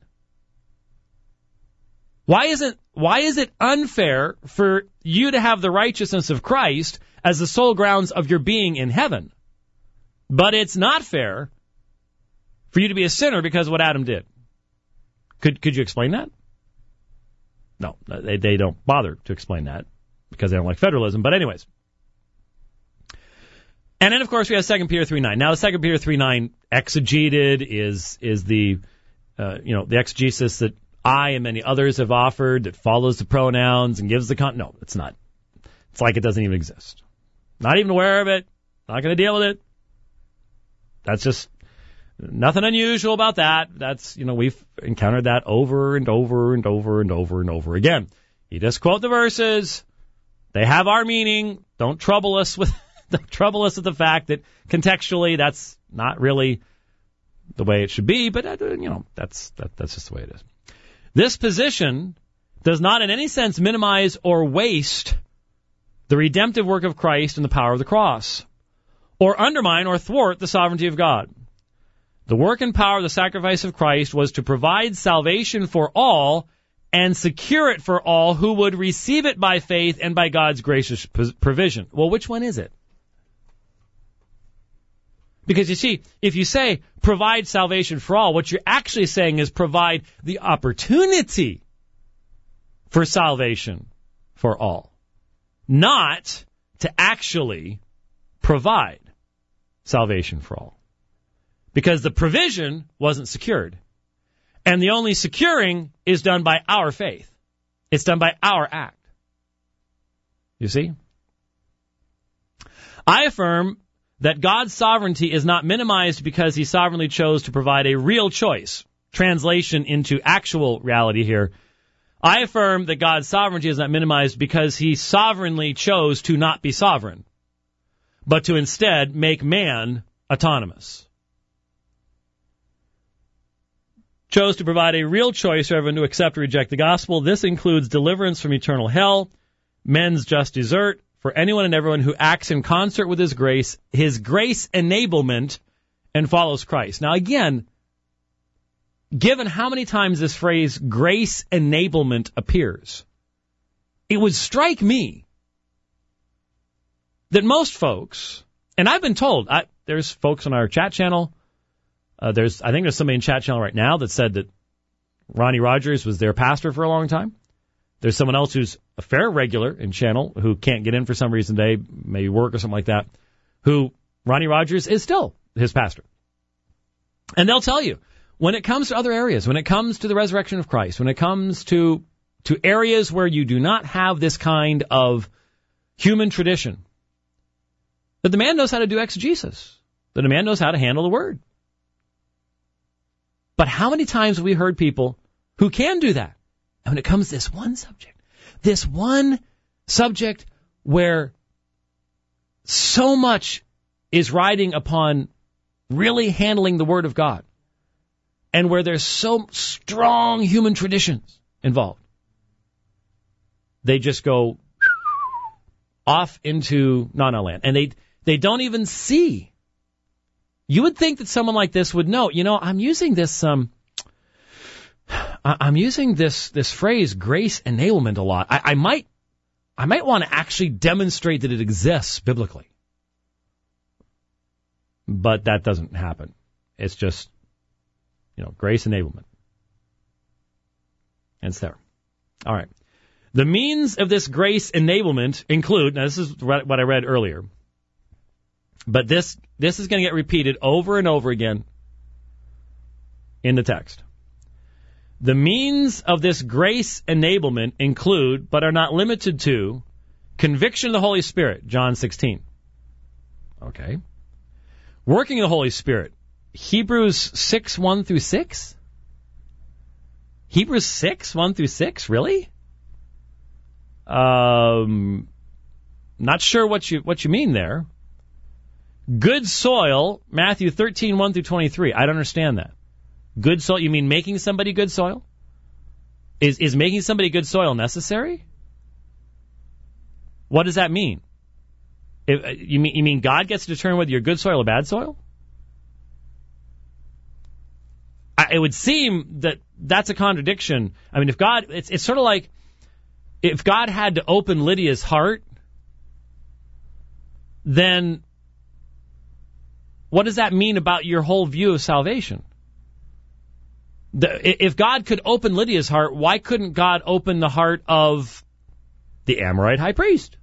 S10: Why isn't, why is it unfair for you to have the righteousness of Christ as the sole grounds of your being in heaven? But it's not fair for you to be a sinner because of what Adam did. Could could you explain that? No, they they don't bother to explain that because they don't like federalism. But anyways. And then, of course, we have Second Peter three nine. Now, the Second Peter three nine exegeted is is the, uh, you know, the exegesis that I and many others have offered that follows the pronouns and gives the con. No, it's not. It's like it doesn't even exist. Not even aware of it. Not going to deal with it. That's just nothing unusual about that. That's, you know, we've encountered that over and over and over and over and over again. You just quote the verses. They have our meaning. Don't trouble us with don't trouble us with the fact that contextually that's not really the way it should be. But uh, you know, that's that, that's just the way it is. This position does not in any sense minimize or waste the redemptive work of Christ and the power of the cross, or undermine or thwart the sovereignty of God. The work and power of the sacrifice of Christ was to provide salvation for all and secure it for all who would receive it by faith and by God's gracious provision. Well, which one is it? Because you see, if you say provide salvation for all, what you're actually saying is provide the opportunity for salvation for all, not to actually provide salvation for all. Because the provision wasn't secured. And the only securing is done by our faith. It's done by our act. You see? I affirm that God's sovereignty is not minimized because he sovereignly chose to provide a real choice. Translation into actual reality here. I affirm that God's sovereignty is not minimized because he sovereignly chose to not be sovereign, but to instead make man autonomous. Chose to provide a real choice for everyone to accept or reject the gospel. This includes deliverance from eternal hell, men's just desert, for anyone and everyone who acts in concert with his grace, his grace enablement, and follows Christ. Now again, given how many times this phrase grace enablement appears, it would strike me that most folks, and I've been told, I, there's folks on our chat channel, uh, there's I think there's somebody in chat channel right now that said that Ronnie Rogers was their pastor for a long time. There's someone else who's a fair regular in channel who can't get in for some reason today, maybe work or something like that, who Ronnie Rogers is still his pastor. And they'll tell you, when it comes to other areas, when it comes to the resurrection of Christ, when it comes to to areas where you do not have this kind of human tradition, that the man knows how to do exegesis, that the man knows how to handle the word. But how many times have we heard people who can do that? And when it comes to this one subject, this one subject where so much is riding upon really handling the Word of God, and where there's so strong human traditions involved, they just go off into na-na land. And they they don't even see. You would think that someone like this would know, you know, I'm using this um I'm using this this phrase grace enablement a lot. I, I might I might want to actually demonstrate that it exists biblically. But that doesn't happen. It's just, you know, grace enablement. And it's there. All right. The means of this grace enablement include, now this is what I read earlier, but this this is going to get repeated over and over again in the text. The means of this grace enablement include, but are not limited to, conviction of the Holy Spirit, John sixteen. Okay. Working of the Holy Spirit, Hebrews six, one through six? Hebrews six, one through six? Really? Um, not sure what you what you mean there. Good soil, Matthew thirteen, one through twenty-three. I don't understand that. Good soil, you mean making somebody good soil? Is is making somebody good soil necessary? What does that mean? If, you mean you mean God gets to determine whether you're good soil or bad soil? I, it would seem that that's a contradiction. I mean, if God, it's it's sort of like if God had to open Lydia's heart, then what does that mean about your whole view of salvation? The, if God could open Lydia's heart, why couldn't God open the heart of the Amorite high priest?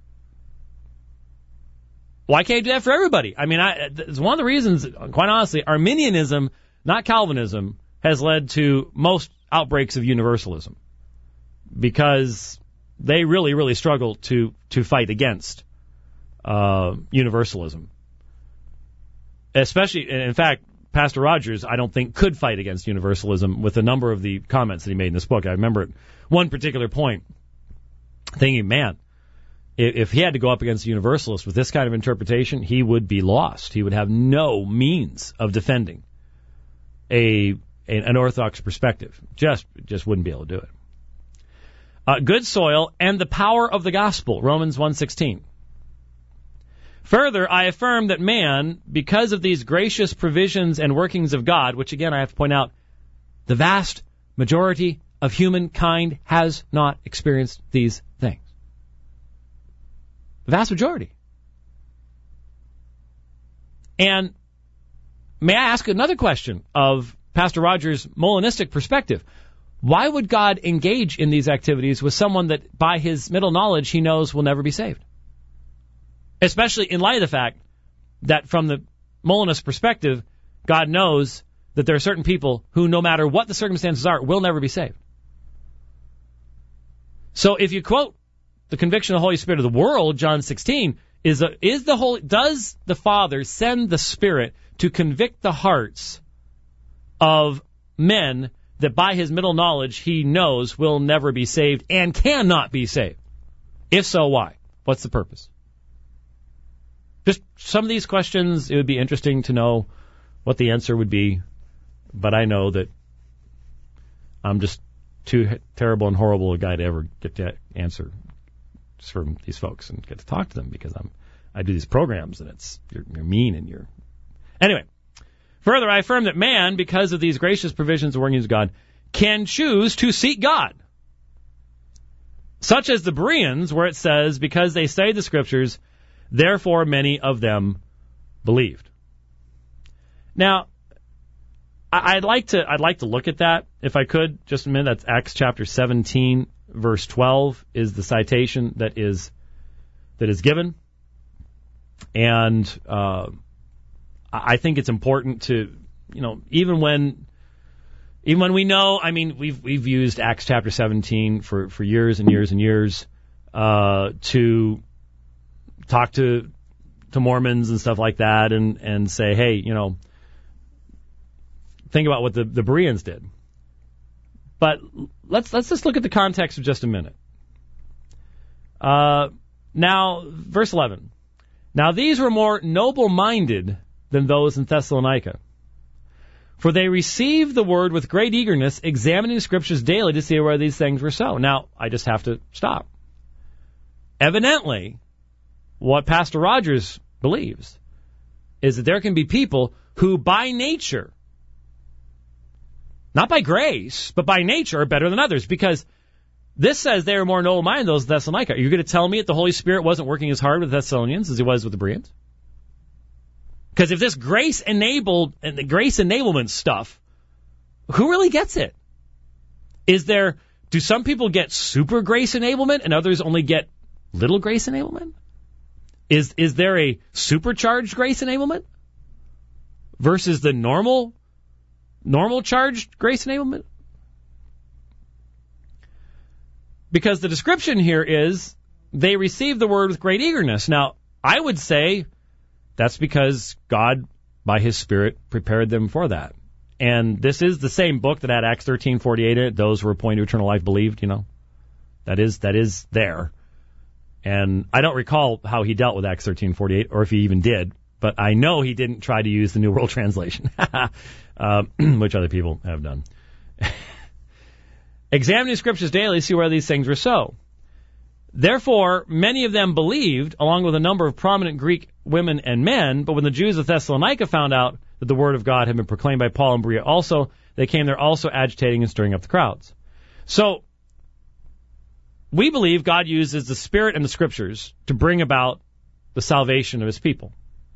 S10: Why can't he do that for everybody? I mean, I, it's one of the reasons, quite honestly, Arminianism, not Calvinism, has led to most outbreaks of universalism. Because they really, really struggle to, to fight against uh, universalism. Especially, in fact, Pastor Rogers, I don't think, could fight against universalism with a number of the comments that he made in this book. I remember at one particular point thinking, man, if he had to go up against a universalist with this kind of interpretation, he would be lost. He would have no means of defending a an orthodox perspective. Just just wouldn't be able to do it. Uh, good soil and the power of the gospel, Romans one sixteen. Further, I affirm that man, because of these gracious provisions and workings of God, which again I have to point out, the vast majority of humankind has not experienced these things. The vast majority. And may I ask another question of Pastor Rogers' Molinistic perspective? Why would God engage in these activities with someone that by his middle knowledge he knows will never be saved? Especially in light of the fact that from the Molinist perspective, God knows that there are certain people who, no matter what the circumstances are, will never be saved. So if you quote the conviction of the Holy Spirit of the world, John sixteen, is, a, is the Holy, does the Father send the Spirit to convict the hearts of men that by his middle knowledge he knows will never be saved and cannot be saved? If so, why? What's the purpose? Just some of these questions, it would be interesting to know what the answer would be, but I know that I'm just too terrible and horrible a guy to ever get to answer from these folks and get to talk to them, because I'm I do these programs and it's you're, you're mean and you're anyway. Further, I affirm that man, because of these gracious provisions of workings of God, can choose to seek God, such as the Bereans, where it says, because they studied the Scriptures, therefore many of them believed. Now, I'd like to I'd like to look at that if I could just a minute. That's Acts chapter seventeen, verse twelve is the citation that is that is given, and uh, I think it's important to, you know, even when even when we know, I mean, we've we've used Acts chapter seventeen for, for years and years and years uh, to talk to to Mormons and stuff like that, and and say, hey, you know, think about what the, the Bereans did. But let's let's just look at the context for just a minute. Uh, now, verse eleven. Now these were more noble-minded than those in Thessalonica, for they received the word with great eagerness, examining the Scriptures daily to see whether these things were so. Now, I just have to stop. Evidently, what Pastor Rogers believes is that there can be people who by nature, not by grace, but by nature, are better than others, because this says they are more noble-minded than those in Thessalonica. Are you going to tell me that the Holy Spirit wasn't working as hard with the Thessalonians as he was with the Bereans? Because if this grace-enabled and the grace enablement stuff, who really gets it? Is there, do some people get super grace enablement and others only get little grace enablement? Is is there a supercharged grace enablement versus the normal normal charged grace enablement? Because the description here is they received the word with great eagerness. Now, I would say that's because God, by his Spirit, prepared them for that. And this is the same book that had Acts thirteen forty-eight in it. Those who were appointed to eternal life believed, you know. That is that is there. And I don't recall how he dealt with Acts thirteen forty-eight, or if he even did. But I know he didn't try to use the New World Translation, uh, which other people have done. Examining the Scriptures daily, see whether these things were so. Therefore, many of them believed, along with a number of prominent Greek women and men. But when the Jews of Thessalonica found out that the word of God had been proclaimed by Paul and Berea also, they came there also agitating and stirring up the crowds. So, we believe God uses the Spirit and the Scriptures to bring about the salvation of his people.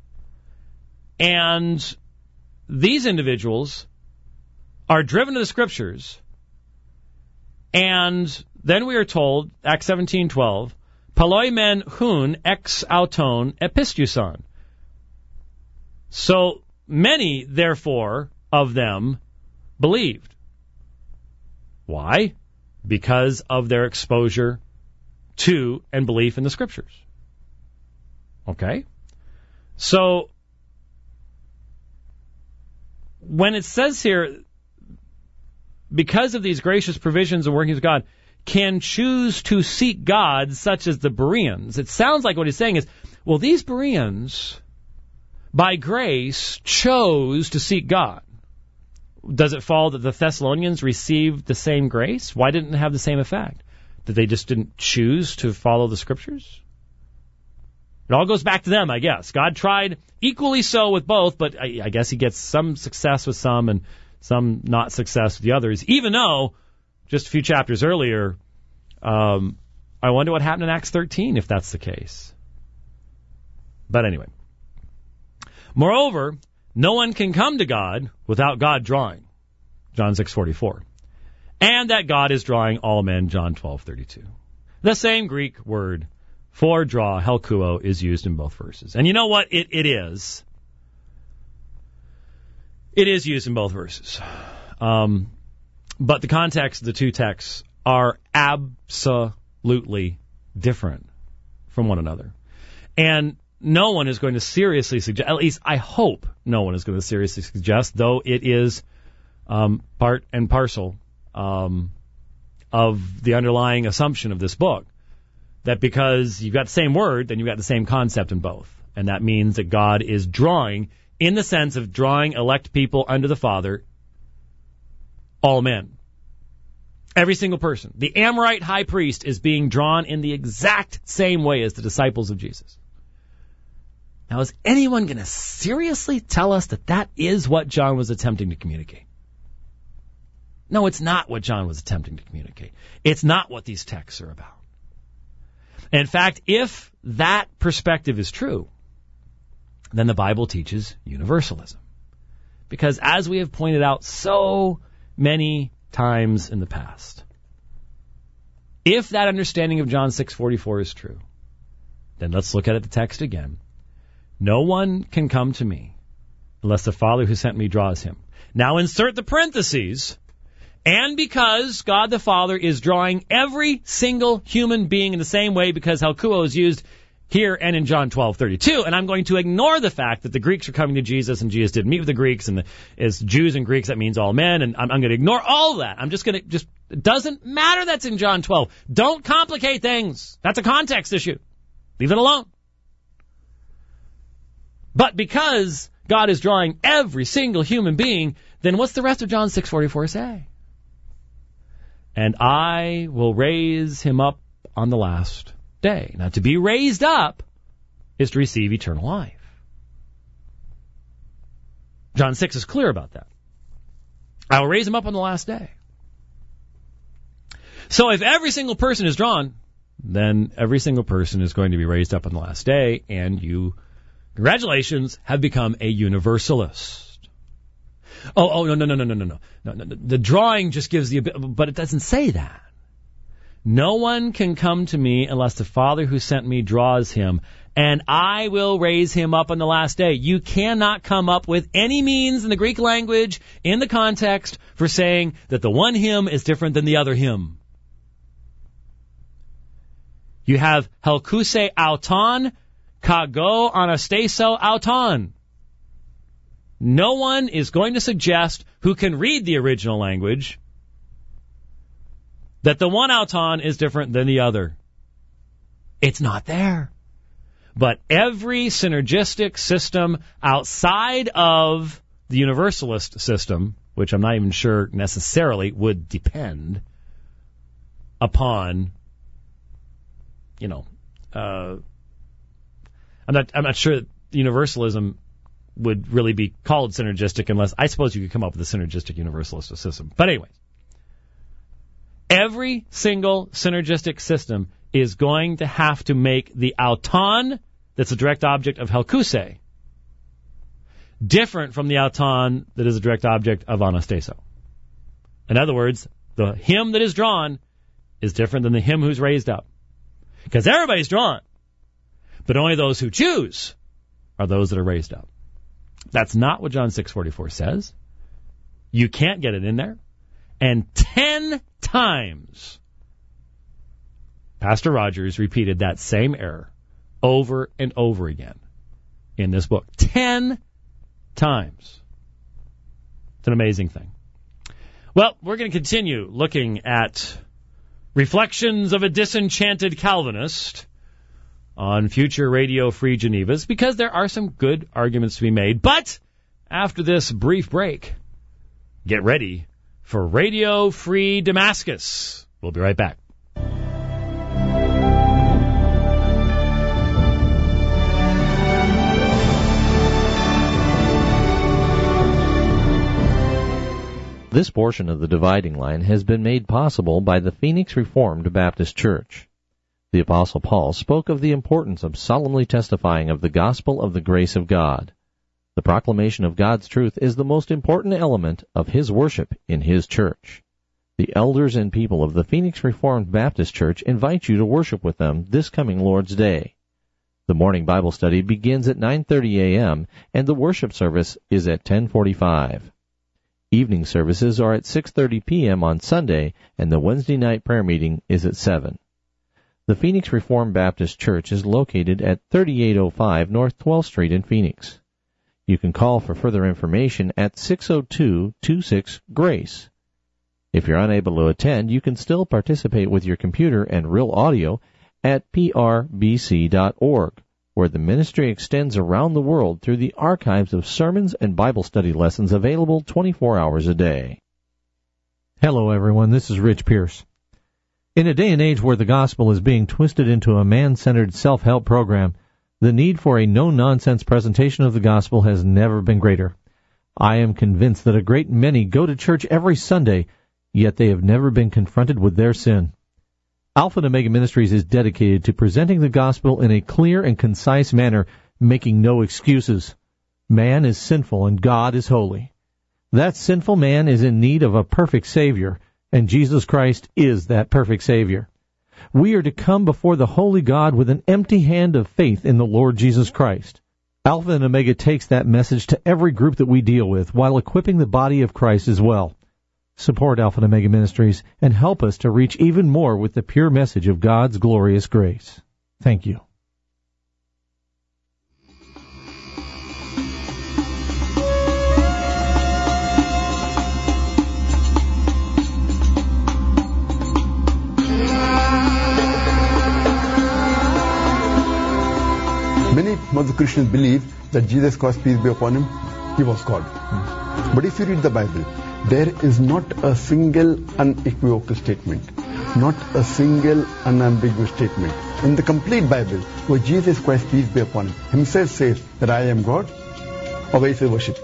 S10: And these individuals are driven to the Scriptures, and then we are told, Acts seventeen twelve, Paloimen hun ex auton epistuson. So many, therefore, of them believed. Why? Because of their exposure to and belief in the Scriptures. Okay? So, when it says here, because of these gracious provisions and workings of God, can choose to seek God, such as the Bereans, it sounds like what he's saying is, well, these Bereans, by grace, chose to seek God. Does it follow that the Thessalonians received the same grace? Why didn't it have the same effect? That they just didn't choose to follow the Scriptures? It all goes back to them, I guess. God tried equally so with both, but I, I guess he gets some success with some and some not success with the others, even though just a few chapters earlier, um, I wonder what happened in Acts thirteen if that's the case. But anyway. Moreover, no one can come to God without God drawing. John six forty-four. and that God is drawing all men, John twelve thirty-two. The same Greek word for draw, helkuo, is used in both verses. And you know what? It, it is. It is used in both verses. Um, but the context of the two texts are absolutely different from one another. And no one is going to seriously suggest, at least I hope no one is going to seriously suggest, though it is um, part and parcel um, of the underlying assumption of this book, that because you've got the same word, then you've got the same concept in both. And that means that God is drawing, in the sense of drawing elect people unto the Father, all men. Every single person. The Amorite high priest is being drawn in the exact same way as the disciples of Jesus. Now, is anyone going to seriously tell us that that is what John was attempting to communicate? No, it's not what John was attempting to communicate. It's not what these texts are about. In fact, if that perspective is true, then the Bible teaches universalism. Because as we have pointed out so many times in the past, if that understanding of John six forty-four is true, then let's look at the text again. No one can come to me unless the Father who sent me draws him. Now insert the parentheses, and because God the Father is drawing every single human being in the same way, because helkuo is used here and in John twelve thirty-two, and I'm going to ignore the fact that the Greeks are coming to Jesus and Jesus didn't meet with the Greeks, and the, as Jews and Greeks that means all men, and I'm, I'm going to ignore all of that. I'm just going to just it doesn't matter that's in John twelve. Don't complicate things. That's a context issue. Leave it alone. But because God is drawing every single human being, then what's the rest of John six forty-four say? And I will raise him up on the last day. Now, to be raised up is to receive eternal life. John six is clear about that. I will raise him up on the last day. So if every single person is drawn, then every single person is going to be raised up on the last day, and you, congratulations, have become a universalist. Oh, oh, no, no, no, no, no, no, no, no, no. The drawing just gives the, but it doesn't say that. No one can come to me unless the Father who sent me draws him, and I will raise him up on the last day. You cannot come up with any means in the Greek language, in the context, for saying that the one him is different than the other him. You have helkuse auton, kago anastaso auton. No one is going to suggest, who can read the original language, that the one auton is different than the other. It's not there. But every synergistic system outside of the universalist system, which I'm not even sure necessarily would depend upon, you know, uh, I'm not, I'm not sure that universalism would really be called synergistic unless, I suppose you could come up with a synergistic universalist system. But anyways, every single synergistic system is going to have to make the auton, that's a direct object of helkuse, different from the auton that is a direct object of anastaso. In other words, the him that is drawn is different than the him who's raised up. Because everybody's drawn, but only those who choose are those that are raised up. That's not what John six forty-four says. You can't get it in there. And ten times Pastor Rogers repeated that same error over and over again in this book. Ten times. It's an amazing thing. Well, we're going to continue looking at Reflections of a Disenchanted Calvinist on future Radio Free Genevas, because there are some good arguments to be made. But after this brief break, get ready for Radio Free Damascus. We'll be right back.
S12: This portion of the dividing line has been made possible by the Phoenix Reformed Baptist Church. The Apostle Paul spoke of the importance of solemnly testifying of the gospel of the grace of God. The proclamation of God's truth is the most important element of his worship in his church. The elders and people of the Phoenix Reformed Baptist Church invite you to worship with them this coming Lord's Day. The morning Bible study begins at nine thirty a.m. and the worship service is at ten forty-five. Evening services are at six thirty p.m. on Sunday, and the Wednesday night prayer meeting is at seven. The Phoenix Reformed Baptist Church is located at thirty-eight oh five North twelfth Street in Phoenix. You can call for further information at six oh two, two six, GRACE. If you're unable to attend, you can still participate with your computer and real audio at p r b c dot org, where the ministry extends around the world through the archives of sermons and Bible study lessons available twenty-four hours a day.
S11: Hello, everyone. This is Rich Pierce. In a day and age where the gospel is being twisted into a man-centered self-help program, the need for a no-nonsense presentation of the gospel has never been greater. I am convinced that a great many go to church every Sunday, yet they have never been confronted with their sin. Alpha and Omega Ministries is dedicated to presenting the gospel in a clear and concise manner, making no excuses. Man is sinful and God is holy. That sinful man is in need of a perfect Savior, and Jesus Christ is that perfect Savior. We are to come before the holy God with an empty hand of faith in the Lord Jesus Christ. Alpha and Omega takes that message to every group that we deal with, while equipping the body of Christ as well. Support Alpha and Omega Ministries and help us to reach even more with the pure message of God's glorious grace. Thank you.
S17: Many Muslim Christians believe that Jesus Christ, peace be upon him, he was God. Mm. But if you read the Bible, there is not a single unequivocal statement, not a single unambiguous statement in the complete Bible where Jesus Christ, peace be upon him, himself says that I am God, or where he says worship.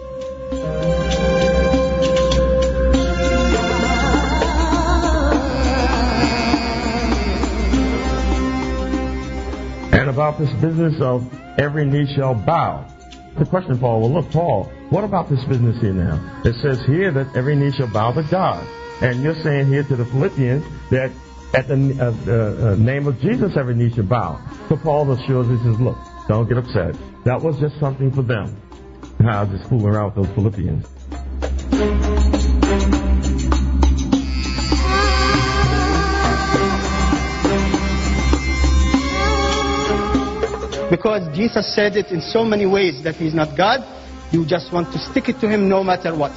S18: And about this business of every knee shall bow. The question, Paul, well, look, Paul, what about this business here now? It says here that every knee shall bow to God. And you're saying here to the Philippians that at the uh, uh, name of Jesus, every knee shall bow. So Paul assures us, he says, look, don't get upset. That was just something for them. I was just fooling around with those Philippians.
S19: Because Jesus said it in so many ways that he's not God, you just want to stick it to him no matter what.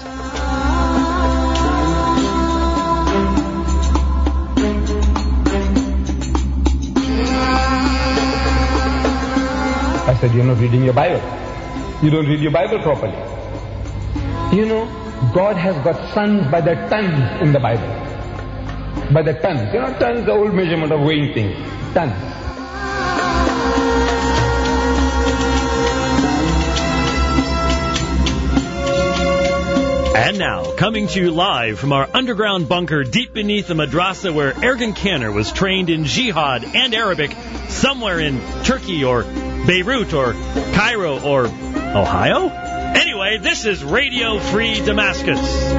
S20: I said, you're not reading your Bible. You don't read your Bible properly. You know, God has got sons by the tons in the Bible. By the tons. You know, tons, the old measurement of weighing things. Tons.
S10: And now, coming to you live from our underground bunker deep beneath the madrasa where Ergun Cantor was trained in jihad and Arabic somewhere in Turkey or Beirut or Cairo or Ohio? Anyway, this is Radio Free Damascus.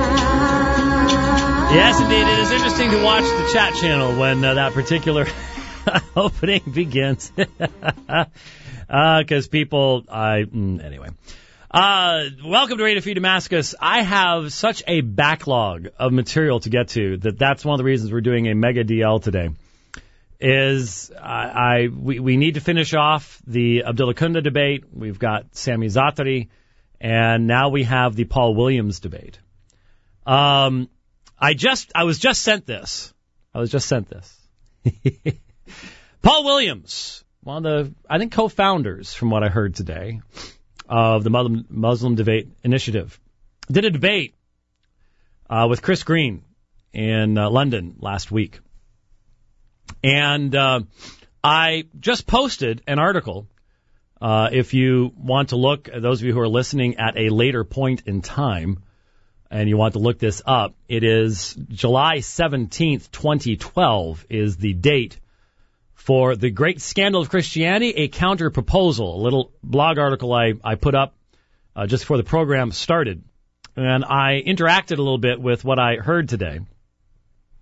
S10: Yes, indeed. It is interesting to watch the chat channel when uh, that particular opening begins. Because uh, people, I, mm, anyway. Uh, welcome to Radio Free Damascus. I have such a backlog of material to get to that that's one of the reasons we're doing a mega D L today. Is I, I we, we need to finish off the Abdullah Kunda debate. We've got Sami Zaatari, and now we have the Paul Williams debate. Um, I just I was just sent this. I was just sent this. Paul Williams, one of the I think co-founders, from what I heard today, of the Muslim, Muslim Debate Initiative, did a debate uh, with Chris Green in uh, London last week. And uh, I just posted an article. Uh, if you want to look, those of you who are listening at a later point in time, and you want to look this up, it is July seventeenth, twenty twelve is the date for The Great Scandal of Christianity, a counter-proposal, a little blog article I, I put up uh, just before the program started. And I interacted a little bit with what I heard today.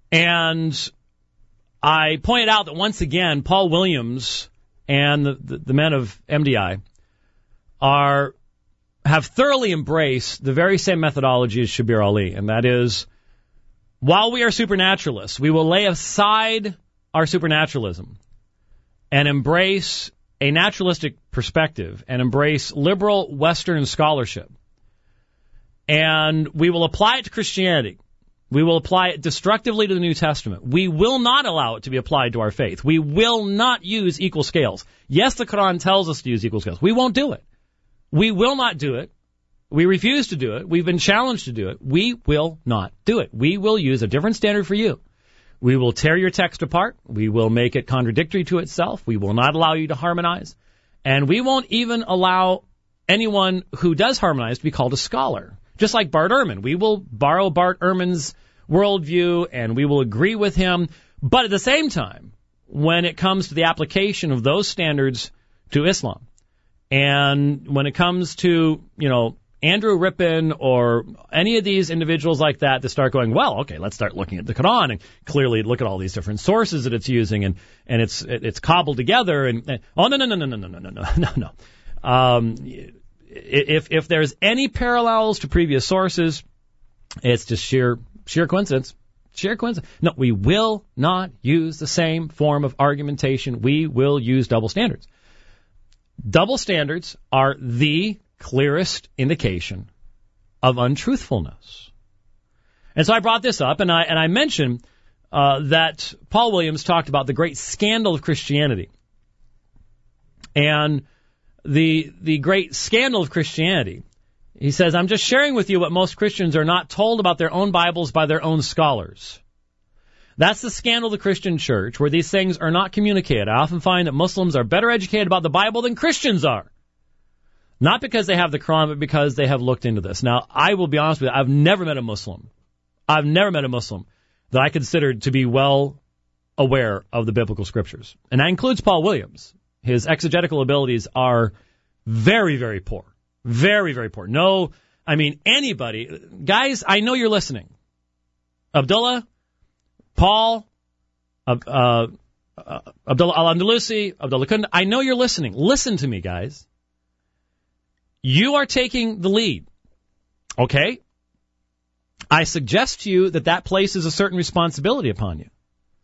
S10: And I pointed out that once again, Paul Williams and the, the, the men of M D I are have thoroughly embraced the very same methodology as Shabir Ali, and that is, while we are supernaturalists, we will lay aside our supernaturalism and embrace a naturalistic perspective and embrace liberal Western scholarship. And we will apply it to Christianity. We will apply it destructively to the New Testament. We will not allow it to be applied to our faith. We will not use equal scales. Yes, the Quran tells us to use equal scales. We won't do it. We will not do it. We refuse to do it. We've been challenged to do it. We will not do it. We will use a different standard for you. We will tear your text apart. We will make it contradictory to itself. We will not allow you to harmonize. And we won't even allow anyone who does harmonize to be called a scholar. Just like Bart Ehrman. We will borrow Bart Ehrman's worldview and we will agree with him. But at the same time, when it comes to the application of those standards to Islam, and when it comes to, you know, Andrew Rippin or any of these individuals like that that start going, well, okay, let's start looking at the Quran and clearly look at all these different sources that it's using and, and it's it's cobbled together and, and oh no no no no no no no no no no no. Um, if if there's any parallels to previous sources, it's just sheer sheer coincidence. Sheer coincidence. No, we will not use the same form of argumentation. We will use double standards. Double standards are the clearest indication of untruthfulness. And so I brought this up, and I and I mentioned uh, that Paul Williams talked about the great scandal of Christianity. And the the great scandal of Christianity, he says, I'm just sharing with you what most Christians are not told about their own Bibles by their own scholars. That's the scandal of the Christian church, where these things are not communicated. I often find that Muslims are better educated about the Bible than Christians are. Not because they have the Quran, but because they have looked into this. Now, I will be honest with you, I've never met a Muslim. I've never met a Muslim that I considered to be well aware of the biblical scriptures. And that includes Paul Williams. His exegetical abilities are very, very poor. Very, very poor. No, I mean, anybody. Guys, I know you're listening. Abdullah, Paul, uh, uh, uh, Abdullah Al-Andalusi, Abdullah Kunda, I know you're listening. Listen to me, guys. You are taking the lead. Okay? I suggest to you that that places a certain responsibility upon you.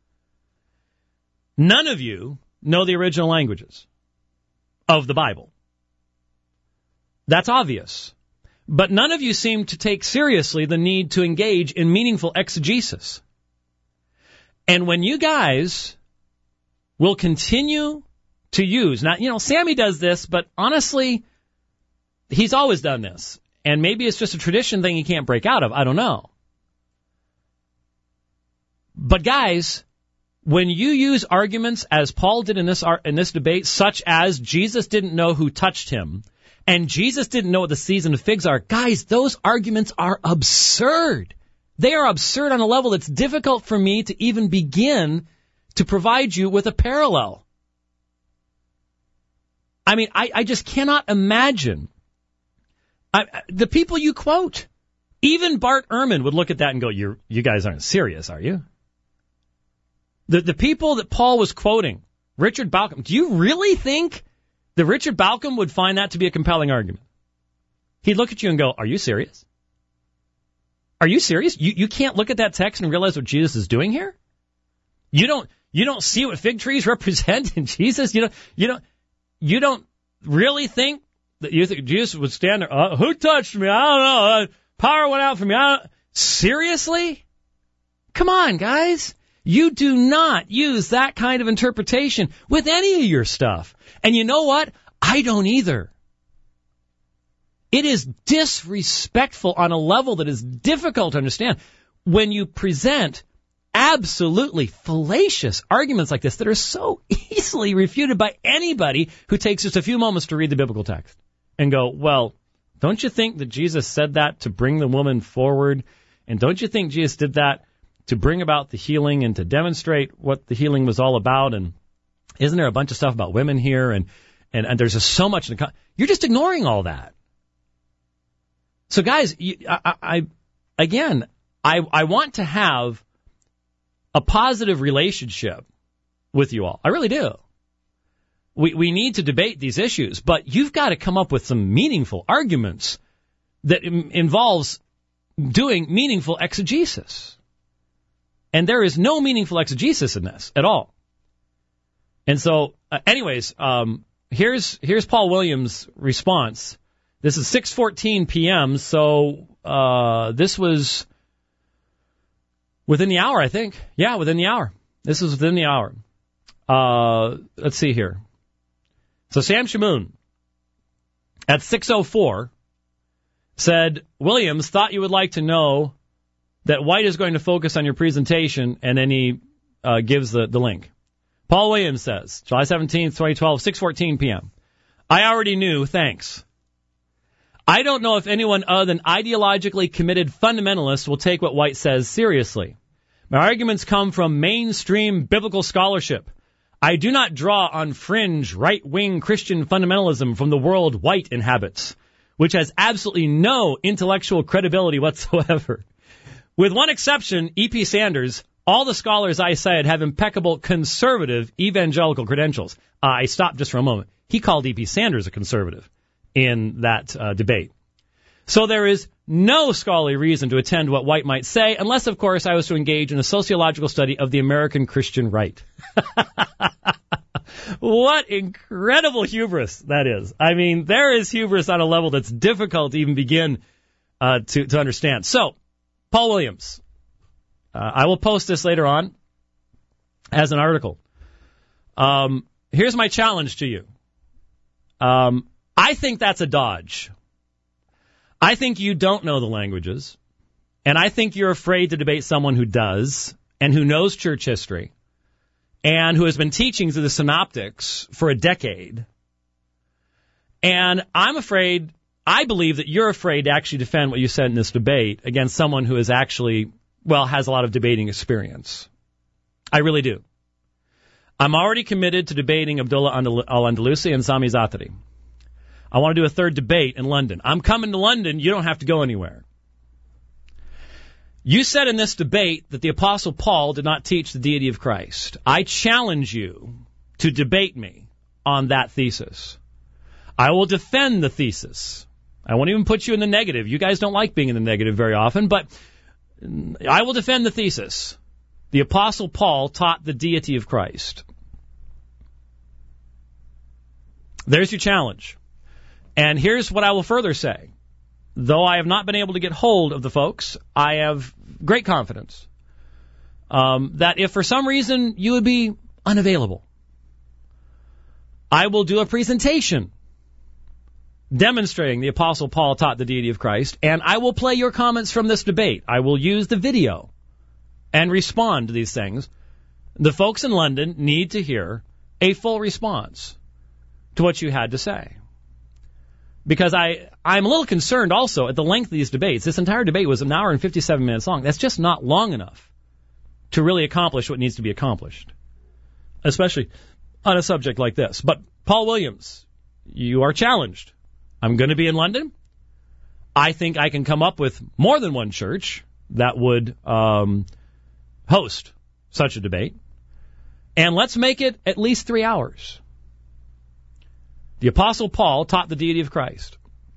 S10: None of you know the original languages of the Bible. That's obvious. But none of you seem to take seriously the need to engage in meaningful exegesis. And when you guys will continue to use, now, you know, Sammy does this, but honestly, he's always done this. And maybe it's just a tradition thing he can't break out of. I don't know. But guys, when you use arguments as Paul did in this in this debate, such as Jesus didn't know who touched him, and Jesus didn't know what the season of figs are, guys, those arguments are absurd. They are absurd on a level that's difficult for me to even begin to provide you with a parallel. I mean, I, I just cannot imagine. I, the people you quote, even Bart Ehrman would look at that and go, "You, you guys aren't serious, are you?" The the people that Paul was quoting, Richard Balcom, do you really think that Richard Balcom would find that to be a compelling argument? He'd look at you and go, "Are you serious? Are you serious? You you can't look at that text and realize what Jesus is doing here? You don't you don't see what fig trees represent in Jesus? You don't you don't you don't really think that you think Jesus would stand there? Uh, who touched me? I don't know. Uh, power went out from me. I don't... Seriously? Come on, guys. You do not use that kind of interpretation with any of your stuff. And you know what? I don't either. It is disrespectful on a level that is difficult to understand when you present absolutely fallacious arguments like this that are so easily refuted by anybody who takes just a few moments to read the biblical text and go, well, don't you think that Jesus said that to bring the woman forward? And don't you think Jesus did that to bring about the healing and to demonstrate what the healing was all about? And isn't there a bunch of stuff about women here? And, and, and there's just so much. In the con- You're just ignoring all that. So, guys, you, I, I, again, I, I want to have a positive relationship with you all. I really do. We we need to debate these issues, but you've got to come up with some meaningful arguments that im- involves doing meaningful exegesis. And there is no meaningful exegesis in this at all. And so, uh, anyways, um, here's here's Paul Williams' response. This is six fourteen p.m., so uh, this was within the hour, I think. Yeah, within the hour. This was within the hour. Uh, let's see here. So Sam Shamoon, at six oh four, said, Williams, thought you would like to know that White is going to focus on your presentation, and then he uh, gives the, the link. Paul Williams says, July seventeenth, twenty twelve, six fourteen p.m. I already knew, thanks. I don't know if anyone other than ideologically committed fundamentalists will take what White says seriously. My arguments come from mainstream biblical scholarship. I do not draw on fringe right-wing Christian fundamentalism from the world White inhabits, which has absolutely no intellectual credibility whatsoever. With one exception, E P Sanders, all the scholars I cited have impeccable conservative evangelical credentials. Uh, I stopped just for a moment. He called E P Sanders a conservative in that uh, debate. So there is no scholarly reason to attend what White might say, unless, of course, I was to engage in a sociological study of the American Christian right. What incredible hubris that is. I mean, there is hubris on a level that's difficult to even begin uh, to, to understand. So, Paul Williams, uh, I will post this later on as an article. Um, here's my challenge to you. Um, I think that's a dodge. I think you don't know the languages, and I think you're afraid to debate someone who does and who knows church history and who has been teaching through the synoptics for a decade. And I'm afraid, I believe that you're afraid to actually defend what you said in this debate against someone who is actually, well, has a lot of debating experience. I really do. I'm already committed to debating Abdullah al-Andalusi and Sami Zaatari. I want to do a third debate in London. I'm coming to London. You don't have to go anywhere. You said in this debate that the Apostle Paul did not teach the deity of Christ. I challenge you to debate me on that thesis. I will defend the thesis. I won't even put you in the negative. You guys don't like being in the negative very often, but I will defend the thesis. The Apostle Paul taught the deity of Christ. There's your challenge. And here's what I will further say. Though I have not been able to get hold of the folks, I have great confidence um, that if for some reason you would be unavailable, I will do a presentation demonstrating the Apostle Paul taught the deity of Christ, and I will play your comments from this debate. I will use the video and respond to these things. The folks in London need to hear a full response to what you had to say. Because I, I'm a little concerned also at the length of these debates. This entire debate was an hour and fifty-seven minutes long. That's just not long enough to really accomplish what needs to be accomplished, especially on a subject like this. But Paul Williams, you are challenged. I'm going to be in London. I think I can come up with more than one church that would um, host such a debate. And let's make it at least three hours. The Apostle Paul taught the deity of Christ.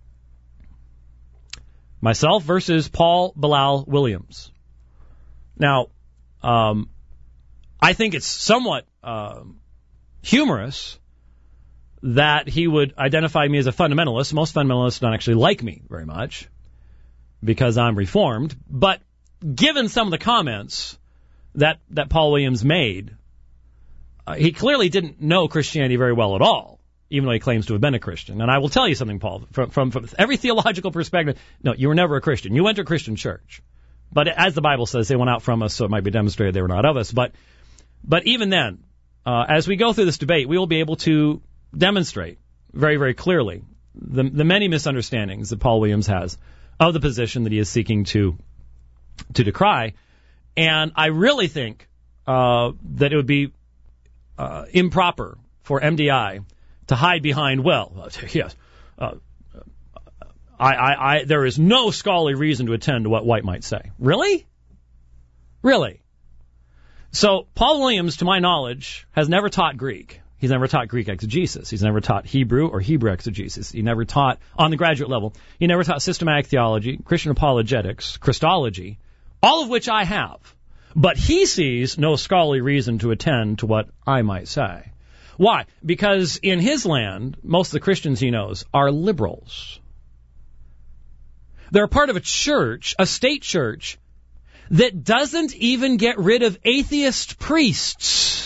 S10: Myself versus Paul Bilal Williams. Now, um, I think it's somewhat um, humorous that he would identify me as a fundamentalist. Most fundamentalists don't actually like me very much because I'm Reformed. But given some of the comments that, that Paul Williams made, uh, he clearly didn't know Christianity very well at all, even though he claims to have been a Christian. And I will tell you something, Paul, from, from, from every theological perspective, no, you were never a Christian. You went to a Christian church. But as the Bible says, they went out from us, so it might be demonstrated they were not of us. But but even then, uh, as we go through this debate, we will be able to demonstrate very, very clearly the, the many misunderstandings that Paul Williams has of the position that he is seeking to to decry. And I really think uh, that it would be uh, improper for M D I to hide behind, well, yes, uh, I, I, I, there is no scholarly reason to attend to what White might say. Really? Really? So Paul Williams, to my knowledge, has never taught Greek. He's never taught Greek exegesis. He's never taught Hebrew or Hebrew exegesis. He never taught, on the graduate level, he never taught systematic theology, Christian apologetics, Christology, all of which I have. But he sees no scholarly reason to attend to what I might say. Why? Because in his land, most of the Christians he knows are liberals. They're part of a church, a state church, that doesn't even get rid of atheist priests.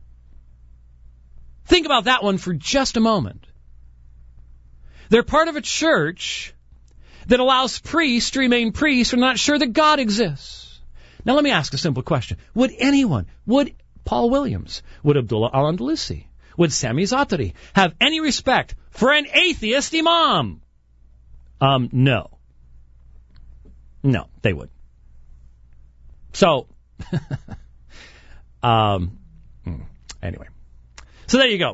S10: Think about that one for just a moment. They're part of a church that allows priests to remain priests who are not sure that God exists. Now let me ask a simple question. Would anyone, would Paul Williams, would Abdullah al-Andalusi, would Sami Zaatari have any respect for an atheist imam? Um, no. No, they would. So, um, anyway. So there you go.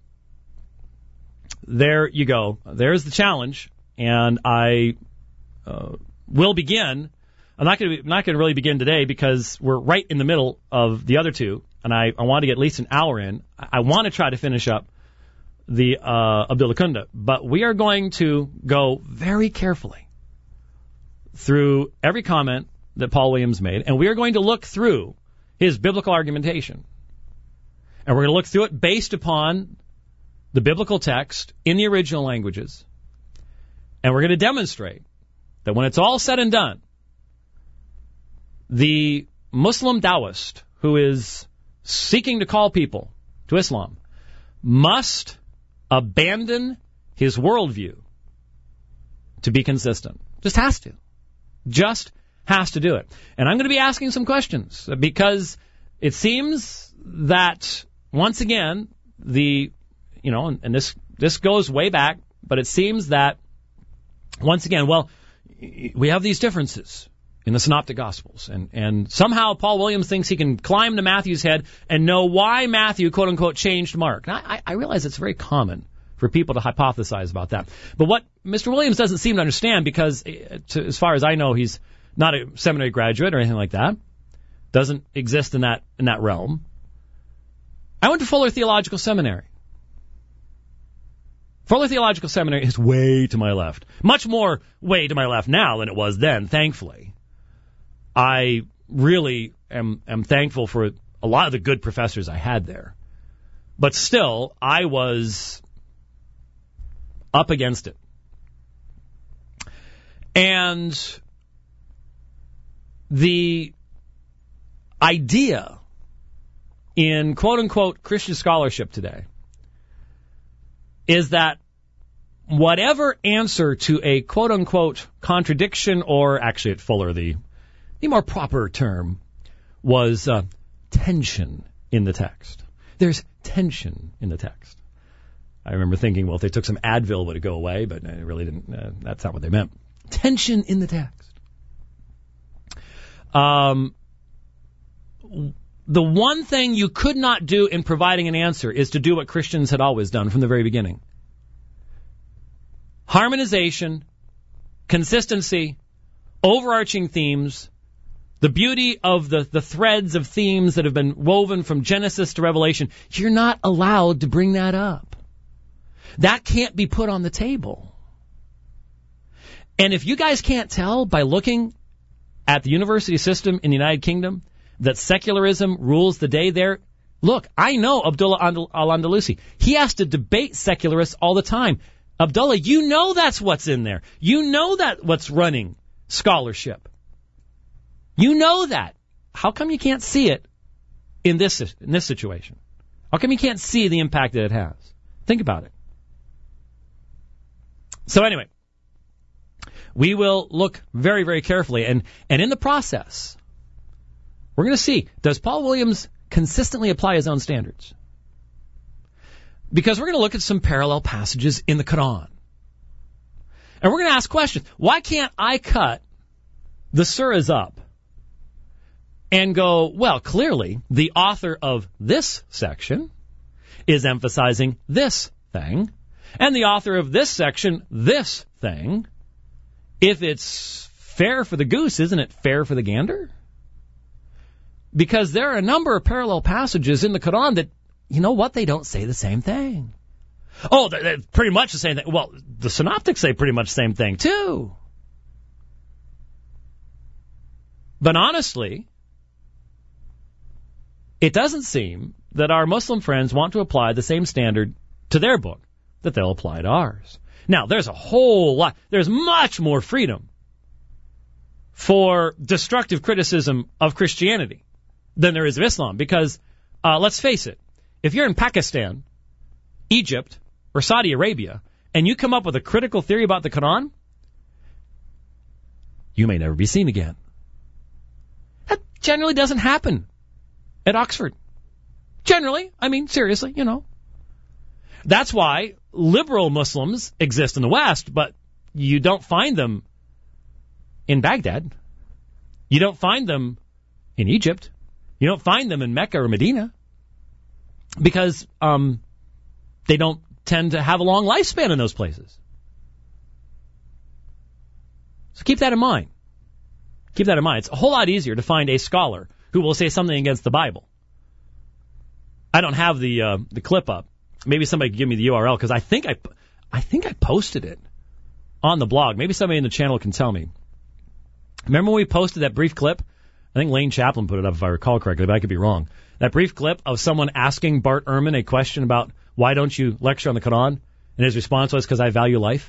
S10: There you go. There's the challenge, and I uh, will begin. I'm not going to not going to really begin today because we're right in the middle of the other two, and I, I want to get at least an hour in. I, I want to try to finish up the uh, Abdullah Kunda, but we are going to go very carefully through every comment that Paul Williams made, and we are going to look through his biblical argumentation. And we're going to look through it based upon the biblical text in the original languages. And we're going to demonstrate that when it's all said and done, the Muslim Taoist who is seeking to call people to Islam must abandon his worldview to be consistent. Just has to. Just has to do it. And I'm going to be asking some questions because it seems that once again, the, you know, and, and this, this goes way back, but it seems that once again, well, we have these differences in the Synoptic Gospels, and, and somehow Paul Williams thinks he can climb to Matthew's head and know why Matthew, quote unquote, changed Mark. Now, I, I realize it's very common for people to hypothesize about that. But what Mister Williams doesn't seem to understand, because to, as far as I know, he's not a seminary graduate or anything like that, doesn't exist in that in that realm. I went to Fuller Theological Seminary. Fuller Theological Seminary is way to my left. Much more way to my left now than it was then, thankfully. I really am, am thankful for a lot of the good professors I had there. But still, I was up against it. And the idea in quote-unquote Christian scholarship today is that whatever answer to a quote-unquote contradiction, or actually at Fuller, the, the more proper term was uh, tension in the text. There's tension in the text. I remember thinking, well, if they took some Advil, would it go away? But it really didn't. Uh, that's not what they meant. Tension in the text. Um... The one thing you could not do in providing an answer is to do what Christians had always done from the very beginning. Harmonization, consistency, overarching themes, the beauty of the, the threads of themes that have been woven from Genesis to Revelation. You're not allowed to bring that up. That can't be put on the table. And if you guys can't tell by looking at the university system in the United Kingdom that secularism rules the day there, look, I know Abdullah al-Andalusi. He has to debate secularists all the time. Abdullah, you know that's what's in there. You know that what's running scholarship. You know that. How come you can't see it in this in this situation? How come you can't see the impact that it has? Think about it. So anyway, we will look very, very carefully, and, and in the process, we're going to see, does Paul Williams consistently apply his own standards? Because we're going to look at some parallel passages in the Quran. And we're going to ask questions. Why can't I cut the surahs up and go, well, clearly the author of this section is emphasizing this thing, and the author of this section, this thing. If it's fair for the goose, isn't it fair for the gander? Because there are a number of parallel passages in the Quran that, you know what, they don't say the same thing. Oh, they're, they're pretty much the same thing. Well, the synoptics say pretty much the same thing, too. But honestly, it doesn't seem that our Muslim friends want to apply the same standard to their book that they'll apply to ours. Now, there's a whole lot, there's much more freedom for destructive criticism of Christianity than there is of Islam. Because, uh, let's face it, if you're in Pakistan, Egypt, or Saudi Arabia, and you come up with a critical theory about the Quran, you may never be seen again. That generally doesn't happen at Oxford. Generally, I mean, seriously, you know. That's why liberal Muslims exist in the West, but you don't find them in Baghdad. You don't find them in Egypt. You don't find them in Mecca or Medina. Because um, they don't tend to have a long lifespan in those places. So keep that in mind. Keep that in mind. It's a whole lot easier to find a scholar who will say something against the Bible. I don't have the uh, the clip up. Maybe somebody could give me the U R L, because I think I, I think I posted it on the blog. Maybe somebody in the channel can tell me. Remember when we posted that brief clip? I think Lane Chaplin put it up, if I recall correctly, but I could be wrong. That brief clip of someone asking Bart Ehrman a question about why don't you lecture on the Quran, and his response was, because I value life.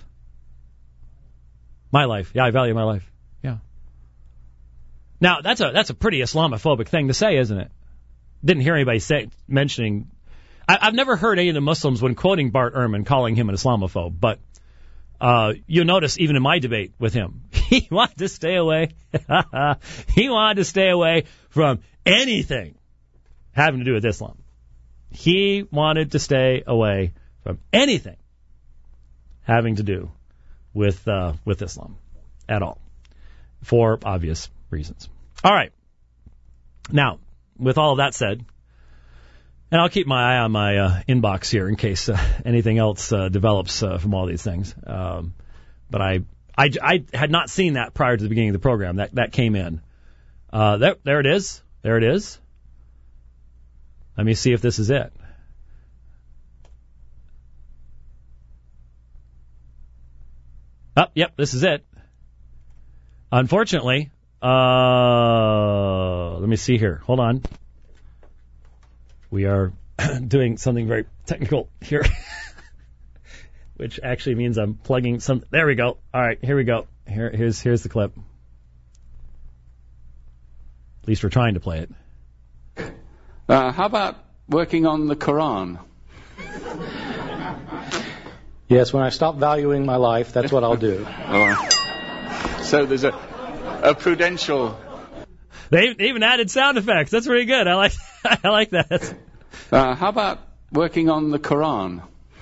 S10: My life. Yeah, I value my life. Yeah. Now, that's a that's a pretty Islamophobic thing to say, isn't it? Didn't hear anybody say mentioning... I, I've never heard any of the Muslims, when quoting Bart Ehrman, calling him an Islamophobe, but uh, you'll notice even in my debate with him, he wanted to stay away. He wanted to stay away from anything having to do with Islam. He wanted to stay away from anything having to do with uh, with Islam at all, for obvious reasons. All right. Now, with all of that said, and I'll keep my eye on my uh, inbox here in case uh, anything else uh, develops uh, from all these things. Um, but I, I, I had not seen that prior to the beginning of the program. That that came in. Uh, there, there it is. There it is. Let me see if this is it. Oh, yep, this is it. Unfortunately, uh, let me see here. Hold on. We are doing something very technical here, which actually means I'm plugging some. There we go. All right, here we go. Here, here's here's the clip. At least we're trying to play it.
S21: Uh, how about working on the Quran?
S22: Yes, when I stop valuing my life, that's what I'll do.
S21: Oh. So there's a, a prudential...
S10: They even added sound effects. That's pretty good. I like I like that.
S21: Uh, how about working on the Quran?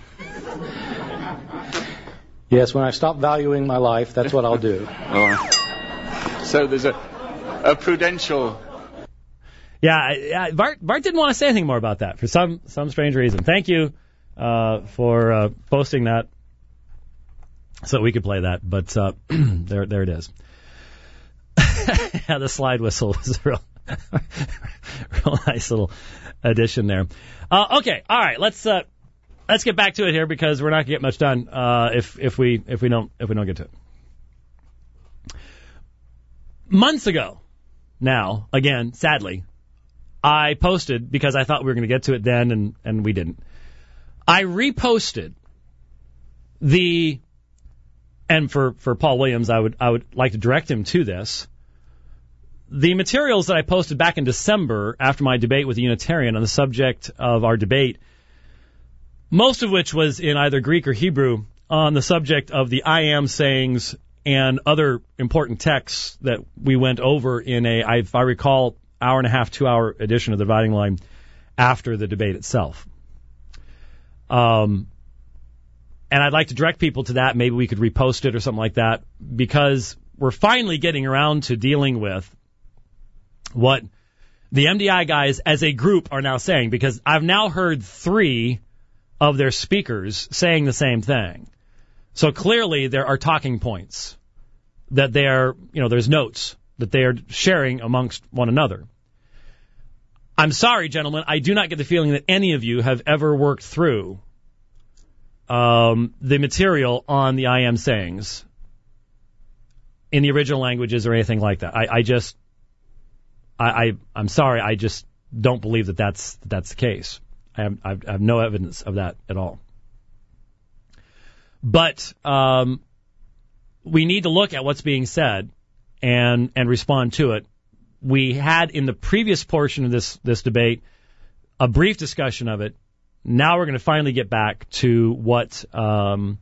S22: Yes, when I stop valuing my life, that's what I'll do.
S21: Oh. So there's a, a prudential...
S10: Yeah, yeah, Bart, Bart didn't want to say anything more about that for some some strange reason. Thank you uh, for uh, posting that so we could play that. But uh, there there it is. Yeah, the slide whistle was a real, real nice little addition there. Uh, okay, all right, let's uh, let's get back to it here, because we're not gonna get much done uh, if if we if we don't if we don't get to it. Months ago, now again, sadly, I posted, because I thought we were going to get to it then, and, and we didn't. I reposted the, and for, for Paul Williams, I would I would like to direct him to this, the materials that I posted back in December after my debate with a Unitarian on the subject of our debate, most of which was in either Greek or Hebrew, on the subject of the I am sayings and other important texts that we went over in a, if I recall, hour and a half, two hour edition of the Dividing Line after the debate itself. Um, and I'd like to direct people to that. Maybe we could repost it or something like that, because we're finally getting around to dealing with what the M D I guys as a group are now saying, because I've now heard three of their speakers saying the same thing. So clearly there are talking points that they are, you know, there's notes that they are sharing amongst one another. I'm sorry, gentlemen, I do not get the feeling that any of you have ever worked through um, the material on the I am sayings in the original languages or anything like that. I, I just, I, I, I'm sorry, I just don't believe that that's, that that's the case. I have, I have no evidence of that at all. But um, we need to look at what's being said and and respond to it. We had in the previous portion of this, this debate a brief discussion of it. Now we're going to finally get back to what um,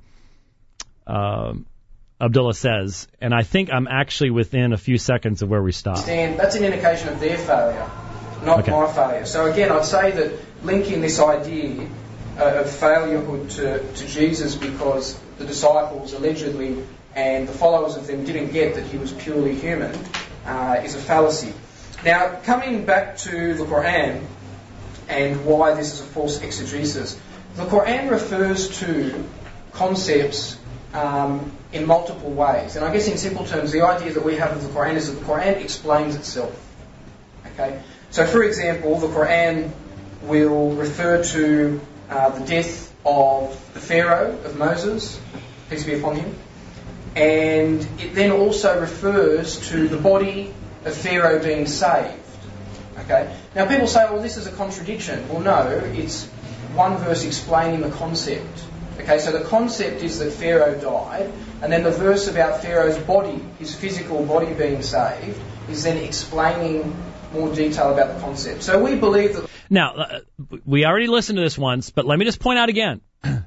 S10: um, Abdullah says. And I think I'm actually within a few seconds of where we stopped.
S2: And that's an indication of their failure, not okay. my failure. So again, I'd say that linking this idea uh, of failurehood to, to Jesus because the disciples allegedly and the followers of them didn't get that he was purely human uh, is a fallacy. Now, coming back to the Quran and why this is a false exegesis, the Quran refers to concepts um, in multiple ways. And I guess in simple terms, the idea that we have of the Quran is that the Quran explains itself. Okay? So, for example, the Quran will refer to uh, the death of the Pharaoh of Moses, peace be upon him, and it then also refers to the body of Pharaoh being saved. Okay? Now people say, well, this is a contradiction. Well, no, it's one verse explaining the concept. Okay, so the concept is that Pharaoh died, and then the verse about Pharaoh's body, his physical body being saved, is then explaining more detail about the concept. So we believe that...
S10: Now, uh, we already listened to this once, but let me just point out again.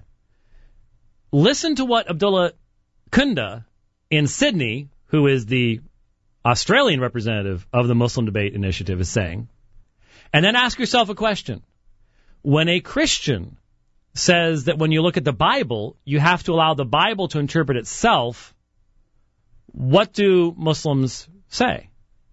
S10: Listen to what Abdullah Kunda in Sydney, who is the Australian representative of the Muslim Debate Initiative, is saying, and then ask yourself a question. When a Christian says that when you look at the Bible, you have to allow the Bible to interpret itself, what do Muslims say?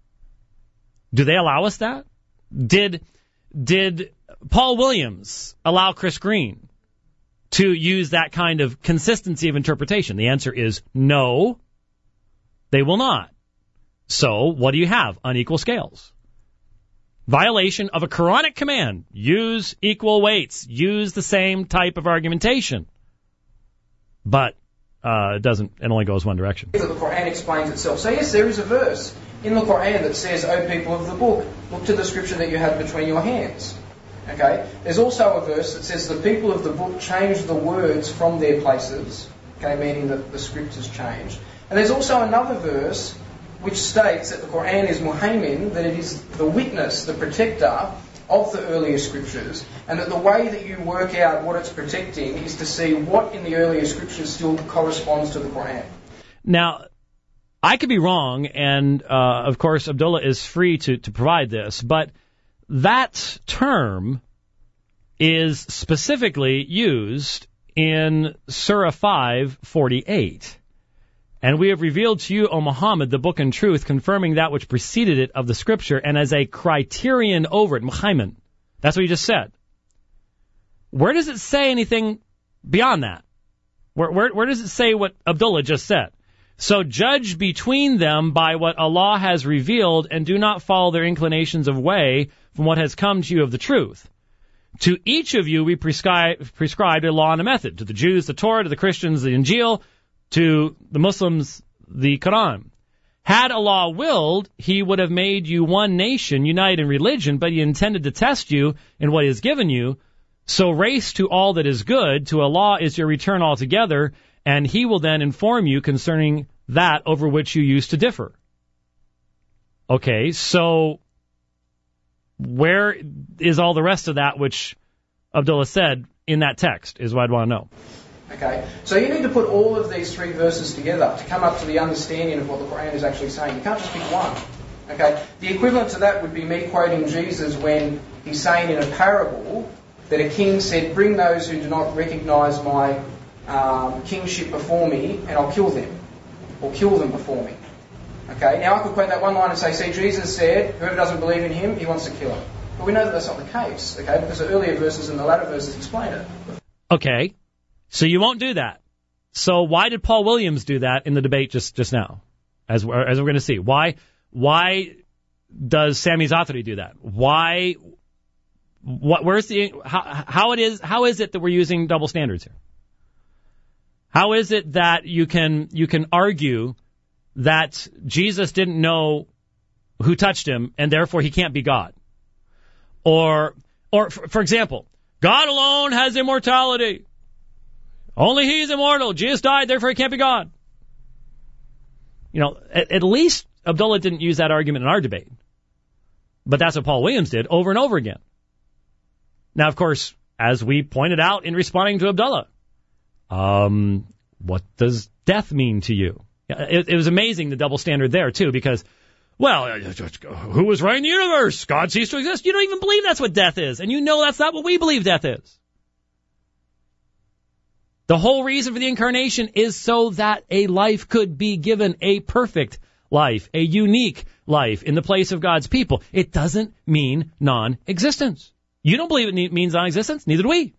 S10: Do they allow us that? Did did Paul Williams allow Chris Green to use that kind of consistency of interpretation? The answer is no, they will not. So what do you have? Unequal scales. Violation of a Quranic command. Use equal weights. Use the same type of argumentation. But uh, it doesn't. It only goes one direction.
S2: The Quran explains itself. So yes, there is a verse in the Quran that says, "O people of the book, look to the scripture that you have between your hands." Okay. There's also a verse that says the people of the book changed the words from their places. Okay, meaning that the script has changed. And there's also another verse which states that the Quran is muhaymin, that it is the witness, the protector of the earlier scriptures, and that the way that you work out what it's protecting is to see what in the earlier scriptures still corresponds to the Quran.
S10: Now, I could be wrong, and uh, of course Abdullah is free to, to provide this, but that term is specifically used in Surah five forty-eight. And we have revealed to you, O Muhammad, the book and truth, confirming that which preceded it of the scripture, and as a criterion over it, muhaymin. That's what you just said. Where does it say anything beyond that? Where, where, where does it say what Abdullah just said? So judge between them by what Allah has revealed, and do not follow their inclinations of way from what has come to you of the truth. To each of you we prescribe, prescribed a law and a method. To the Jews, the Torah. To the Christians, the Injil. To the Muslims, the Quran. Had Allah willed, He would have made you one nation, united in religion, but He intended to test you in what He has given you. So race to all that is good. To Allah is your return altogether, and He will then inform you concerning that over which you used to differ. Okay, so where is all the rest of that which Abdullah said in that text is what I'd want to know.
S2: Okay, so you need to put all of these three verses together to come up to the understanding of what the Quran is actually saying. You can't just pick one. Okay, the equivalent to that would be me quoting Jesus when he's saying in a parable that a king said, "Bring those who do not recognise my um, kingship before me, and I'll kill them, or kill them before me." Okay, now I could quote that one line and say, "See, Jesus said, whoever doesn't believe in him, he wants to kill him." But we know that that's not the case. Okay, because the earlier verses and the latter verses explain it.
S10: Okay. So you won't do that. So why did Paul Williams do that in the debate just, just now, as we're, as we're going to see? Why why does Sami Zaatari do that? Why what, where's the how, how it is? How is it that we're using double standards here? How is it that you can you can argue that Jesus didn't know who touched him and therefore he can't be God? Or or for, for example, God alone has immortality. Only he's immortal. Jesus died, therefore he can't be God. You know, at, at least Abdullah didn't use that argument in our debate. But that's what Paul Williams did over and over again. Now, of course, as we pointed out in responding to Abdullah, um, what does death mean to you? It, it was amazing, the double standard there, too, because, well, who was right in the universe? God ceased to exist. You don't even believe that's what death is, and you know that's not what we believe death is. The whole reason for the incarnation is so that a life could be given, a perfect life, a unique life in the place of God's people. It doesn't mean non-existence. You don't believe it means non-existence? Neither do we.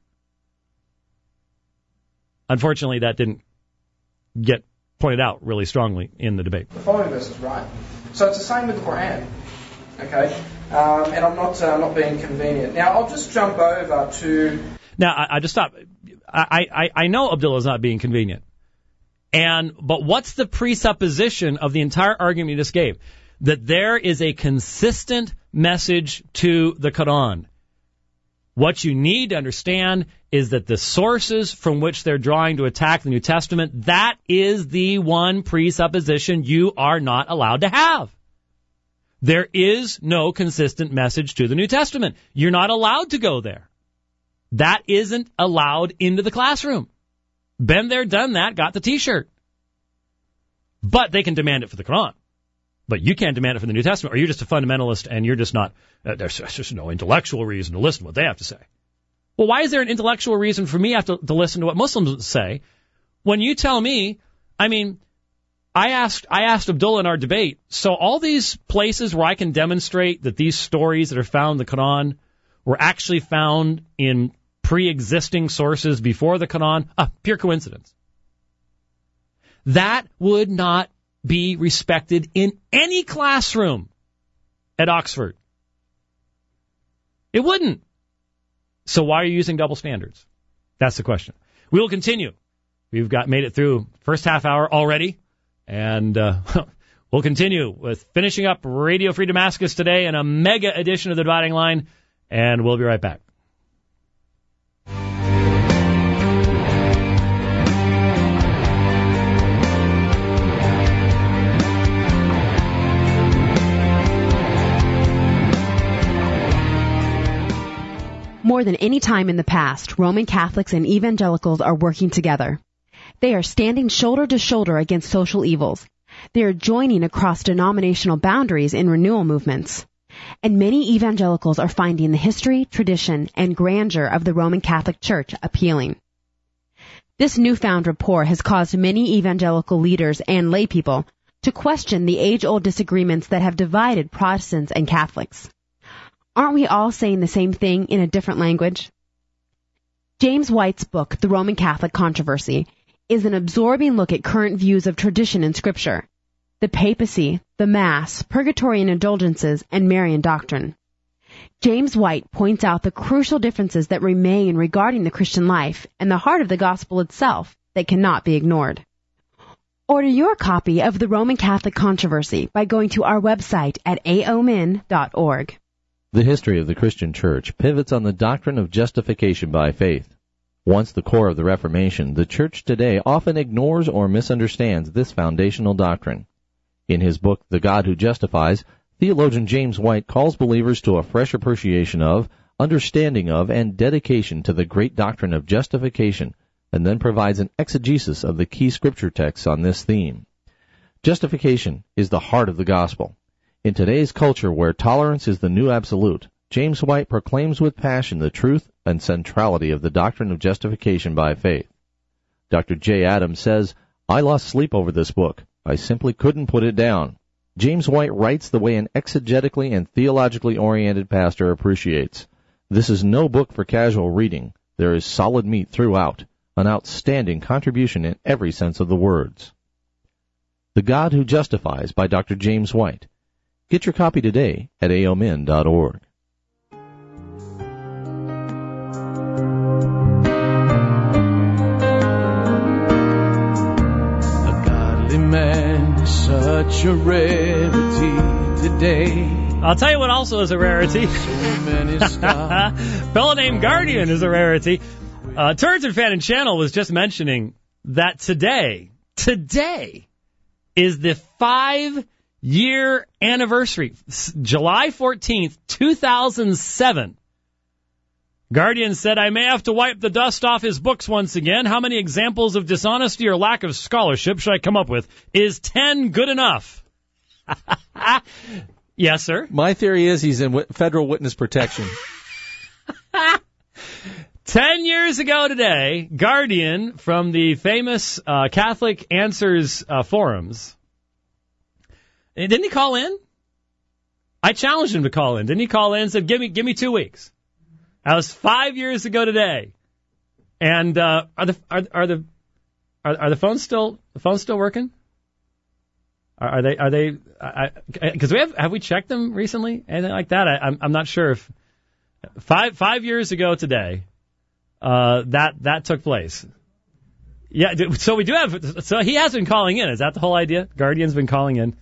S10: Unfortunately, that didn't get pointed out really strongly in the debate.
S2: The following verse is right. So it's the same with the Quran. Okay? Um, and I'm not, uh, not being convenient. Now, I'll just jump over to...
S10: Now, I, I just stop. I, I, I know Abdullah's not being convenient. And but what's the presupposition of the entire argument you just gave? That there is a consistent message to the Quran. What you need to understand is that the sources from which they're drawing to attack the New Testament, that is the one presupposition you are not allowed to have. There is no consistent message to the New Testament. You're not allowed to go there. That isn't allowed into the classroom. Been there, done that, got the T-shirt. But they can demand it for the Quran. But you can't demand it for the New Testament, or you're just a fundamentalist and you're just not, uh, there's just no intellectual reason to listen to what they have to say. Well, why is there an intellectual reason for me to have to, to listen to what Muslims say when you tell me, I mean, I asked, I asked Abdullah in our debate, so all these places where I can demonstrate that these stories that are found in the Quran were actually found in pre-existing sources before the Quran, ah, pure coincidence. That would not be respected in any classroom at Oxford. It wouldn't. So why are you using double standards? That's the question. We will continue. We've got made it through first half hour already, and uh, we'll continue with finishing up Radio Free Damascus today in a mega edition of The Dividing Line, and we'll be right back.
S3: More than any time in the past, Roman Catholics and evangelicals are working together. They are standing shoulder to shoulder against social evils. They are joining across denominational boundaries in renewal movements. And many evangelicals are finding the history, tradition, and grandeur of the Roman Catholic Church appealing. This newfound rapport has caused many evangelical leaders and laypeople to question the age-old disagreements that have divided Protestants and Catholics. Aren't we all saying the same thing in a different language? James White's book, The Roman Catholic Controversy, is an absorbing look at current views of tradition and Scripture, the papacy, the Mass, purgatory and indulgences, and Marian doctrine. James White points out the crucial differences that remain regarding the Christian life and the heart of the gospel itself that cannot be ignored. Order your copy of The Roman Catholic Controversy by going to our website at a o m n dot org.
S12: The history of the Christian Church pivots on the doctrine of justification by faith. Once the core of the Reformation, the Church today often ignores or misunderstands this foundational doctrine. In his book, The God Who Justifies, theologian James White calls believers to a fresh appreciation of, understanding of, and dedication to the great doctrine of justification, and then provides an exegesis of the key scripture texts on this theme. Justification is the heart of the gospel. In today's culture where tolerance is the new absolute, James White proclaims with passion the truth and centrality of the doctrine of justification by faith. Doctor J. Adams says, I lost sleep over this book. I simply couldn't put it down. James White writes the way an exegetically and theologically oriented pastor appreciates. This is no book for casual reading. There is solid meat throughout, an outstanding contribution in every sense of the words. The God Who Justifies by Doctor James White. Get your copy today at a o m n dot org.
S4: Man is such a rarity today.
S10: I'll tell you what also is a rarity. Fellow named Guardian is a rarity. Uh, Turns and Fan and Channel was just mentioning that today, today is the five-year anniversary, July fourteenth, two thousand seven. Guardian said, I may have to wipe the dust off his books once again. How many examples of dishonesty or lack of scholarship should I come up with? Is ten good enough? Yes, sir.
S11: My theory is he's in w- federal witness protection.
S10: Ten years ago today, Guardian from the famous uh, Catholic Answers uh, forums. Didn't he call in? I challenged him to call in. Didn't he call in and said, give me, give me two weeks. That was five years ago today. And uh, are the are, are the are, are the phones still the phones still working? Are, are they are they? Because we have have we checked them recently? Anything like that? I, I'm I'm not sure if five five years ago today uh, that that took place. Yeah. So we do have. So he has been calling in. Is that the whole idea? Guardian's been calling in.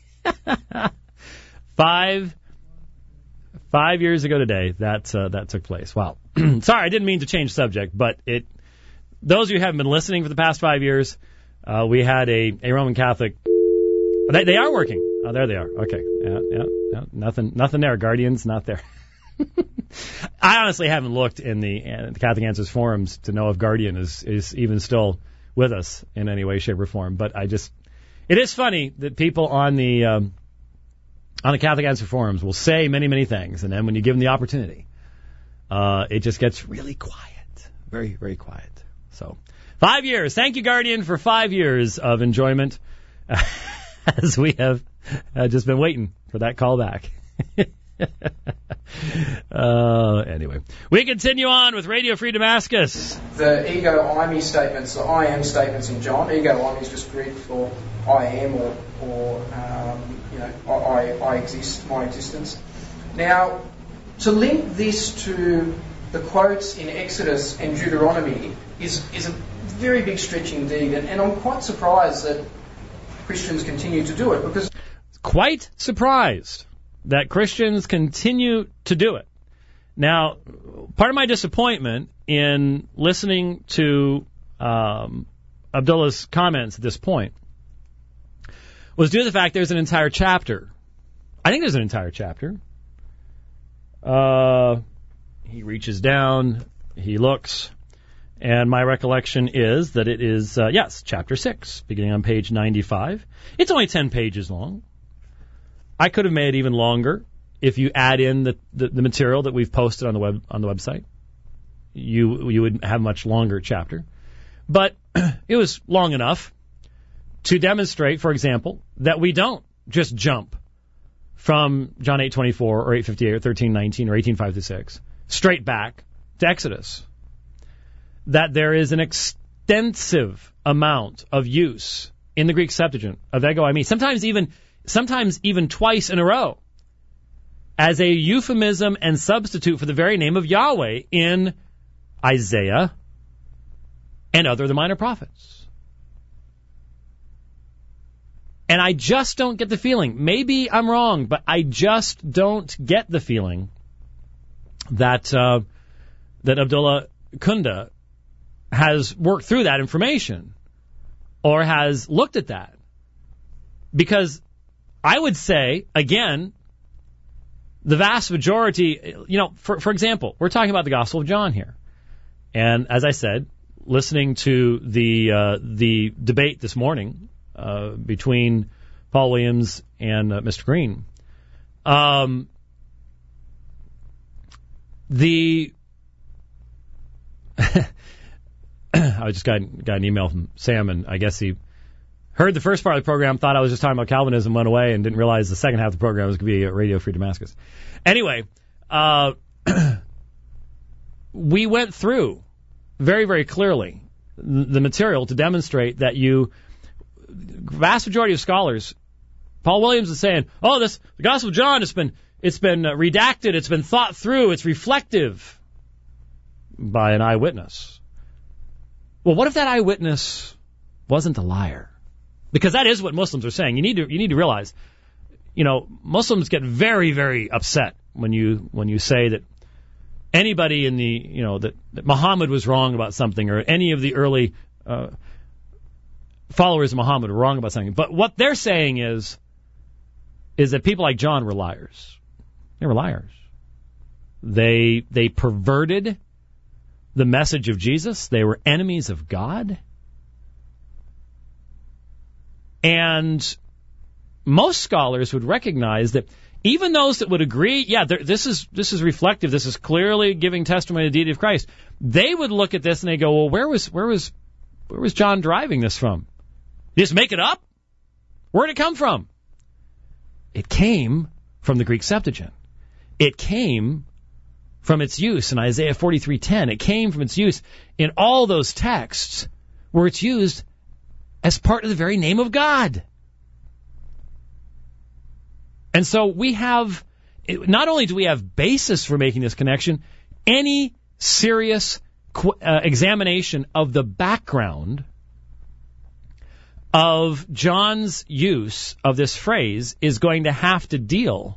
S10: Five. Five years ago today, that uh, that took place. Wow. Sorry, I didn't mean to change subject, but it. Those of you who haven't been listening for the past five years, uh, we had a, a Roman Catholic. They, they are working. Oh, there they are. Okay. Yeah, yeah, yeah. Nothing, nothing there. Guardians, not there. I honestly haven't looked in the, uh, the Catholic Answers forums to know if Guardian is, is even still with us in any way, shape, or form. But I just, it is funny that people on the. Um, on the Catholic Answer forums will say many, many things, and then when you give them the opportunity, uh, it just gets really quiet. Very, very quiet. So, five years. Thank you, Guardian, for five years of enjoyment, as we have uh, just been waiting for that call back. uh, anyway, we continue on with Radio Free Damascus.
S2: The ego I me statements, the I am statements in John, ego I me is just Greek for I am or, or um, you know, I, I exist, my existence. Now, to link this to the quotes in Exodus and Deuteronomy is, is a very big stretch indeed, and, and I'm quite surprised that Christians continue to do it because...
S10: Quite surprised that Christians continue to do it. Now, part of my disappointment in listening to um, Abdullah's comments at this point was due to the fact there's an entire chapter. I think there's an entire chapter. Uh, he reaches down, he looks, and my recollection is that it is, uh, yes, chapter six, beginning on page ninety-five. It's only ten pages long. I could have made it even longer if you add in the, the, the material that we've posted on the web on the website. You you would have a much longer chapter. But it was long enough to demonstrate, for example, that we don't just jump from John eight twenty-four or eight fifty-eight or thirteen nineteen or eighteen five to six straight back to Exodus. That there is an extensive amount of use in the Greek Septuagint of ego I me, sometimes even sometimes even twice in a row, as a euphemism and substitute for the very name of Yahweh in Isaiah and other of the minor prophets. And I just don't get the feeling, maybe I'm wrong, but I just don't get the feeling that uh, that Abdullah Kunda has worked through that information or has looked at that. Because I would say, again, the vast majority, you know, for, for example, we're talking about the Gospel of John here. And as I said, listening to the uh, the debate this morning uh, between Paul Williams and uh, Mister Green, um, the I just got got an email from Sam, and I guess he heard the first part of the program, thought I was just talking about Calvinism, went away, and didn't realize the second half of the program was going to be Radio Free Damascus. Anyway, uh, we went through very, very clearly the material to demonstrate that you, vast majority of scholars, Paul Williams is saying, oh, this the Gospel of John has been it's been uh, redacted, it's been thought through, it's reflective. by an eyewitness. Well, what if that eyewitness wasn't a liar? Because that is what Muslims are saying. You need to you need to realize, you know, Muslims get very, very upset when you when you say that anybody in the, you know, that, that Muhammad was wrong about something, or any of the early uh, followers of Muhammad were wrong about something. But what they're saying is, is that people like John were liars. They were liars. They they perverted the message of Jesus. They were enemies of God. And most scholars would recognize that even those that would agree, yeah, this is this is reflective, this is clearly giving testimony to the deity of Christ, they would look at this and they go, well, where was where was where was John deriving this from? Did he just make it up? Where did it come from? It came from the Greek Septuagint. It came from its use in Isaiah forty-three ten. It came from its use in all those texts where it's used as part of the very name of God. And so we have, not only do we have basis for making this connection, any serious qu- uh, examination of the background of John's use of this phrase is going to have to deal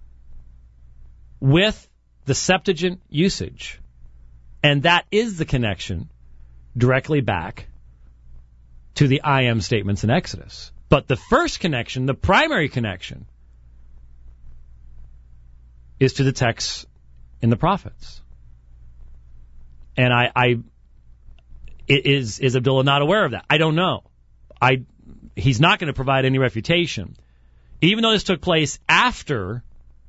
S10: with the Septuagint usage. And that is the connection directly back to the I am statements in Exodus. But the first connection, the primary connection, is to the texts in the prophets. And I, I is is Abdullah not aware of that? I don't know. I he's not going to provide any refutation, even though this took place after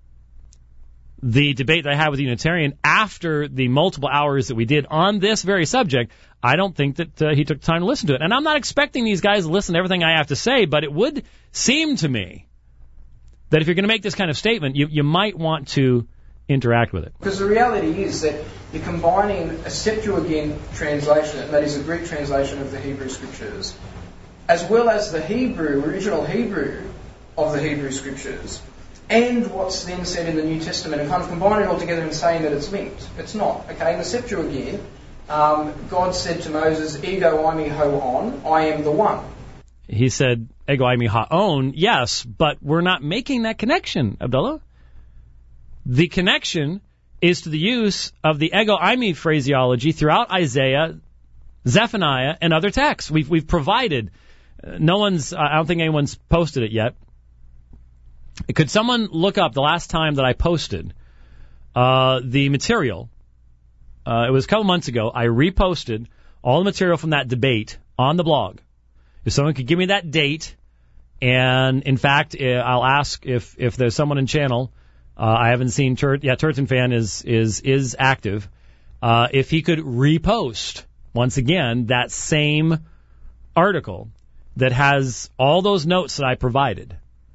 S10: the debate that I had with the Unitarian, after the multiple hours that we did on this very subject. I don't think that uh, he took time to listen to it. And I'm not expecting these guys to listen to everything I have to say, but it would seem to me that if you're going to make this kind of statement, you, you might want to interact with it.
S2: Because the reality is that you're combining a Septuagint translation, that is a Greek translation of the Hebrew Scriptures, as well as the Hebrew, original Hebrew of the Hebrew Scriptures, and what's then said in the New Testament, and kind of combining it all together and saying that it's linked. It's not. Okay, in the Septuagint, um, God said to Moses, Ego eimi ho on, I am the one.
S10: He said, Ego eimi ha'on, yes, but we're not making that connection, Abdullah. The connection is to the use of the Ego eimi phraseology throughout Isaiah, Zephaniah, and other texts. We've, we've provided, uh, no one's, I don't think anyone's posted it yet. Could someone look up the last time that I posted uh, the material? Uh, it was a couple months ago. I reposted all the material from that debate on the blog. If someone could give me that date, and in fact, I'll ask if, if there's someone in channel. Uh, I haven't seen Tur- yeah, Turton Fan is is is active. Uh, if he could repost once again that same article that has all those notes that I provided,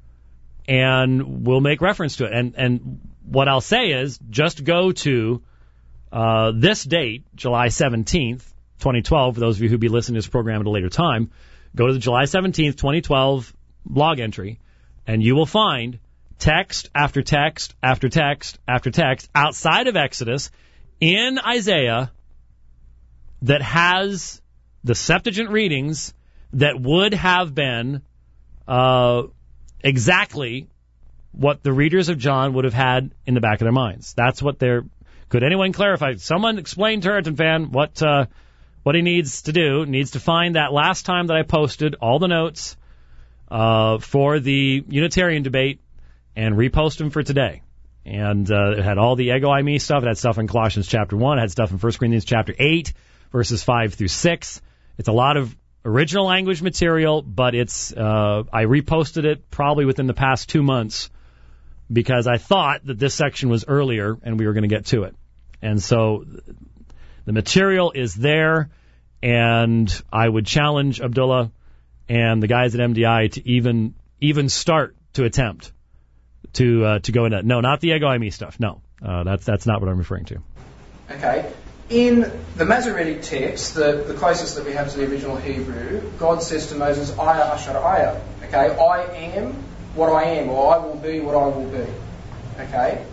S10: and we'll make reference to it. And and what I'll say is just go to uh, this date, July seventeenth, twenty twelve. For those of you who be listening to this program at a later time, go to the July seventeenth, twenty twelve blog entry, and you will find text after text after text after text outside of Exodus in Isaiah that has the Septuagint readings that would have been uh, exactly what the readers of John would have had in the back of their minds. That's what they're... Could anyone clarify? Someone explain to Turton Fan what uh, what he needs to do. Needs to find that last time that I posted all the notes uh, for the Unitarian debate and repost them for today. And uh, it had all the Ego eimi stuff. It had stuff in Colossians chapter one. It had stuff in First Corinthians chapter eight, verses five through six. It's a lot of original language material, but it's uh, I reposted it probably within the past two months because I thought that this section was earlier and we were going to get to it. And so the material is there, and I would challenge Abdullah and the guys at M D I to even even start to attempt to uh, to go into no, not the Ego eimi stuff. No, uh, that's that's not what I'm referring to.
S2: Okay. In the Masoretic text, the, the closest that we have to the original Hebrew, God says to Moses, Aya Asher Aya. Okay, I am what I am, or I will be what I will be. Okay.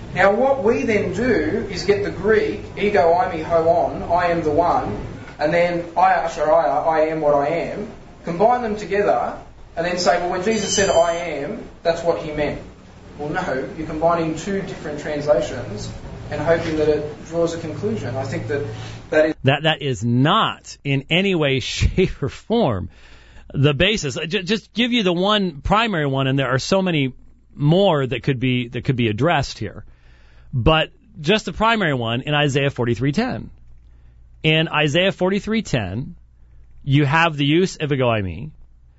S2: Now what we then do is get the Greek, ego eimi hoon, I am the one, and then I asheraya, I am what I am, combine them together, and then say, well, when Jesus said I am, that's what he meant. Well, no, you're combining two different translations and hoping that it draws a conclusion. I think that that is...
S10: That, that is not in any way, shape, or form the basis. Just give you the one primary one, and there are so many more that could be that could be addressed here. But just the primary one in Isaiah forty-three ten. In Isaiah forty-three ten, you have the use of ego eimi,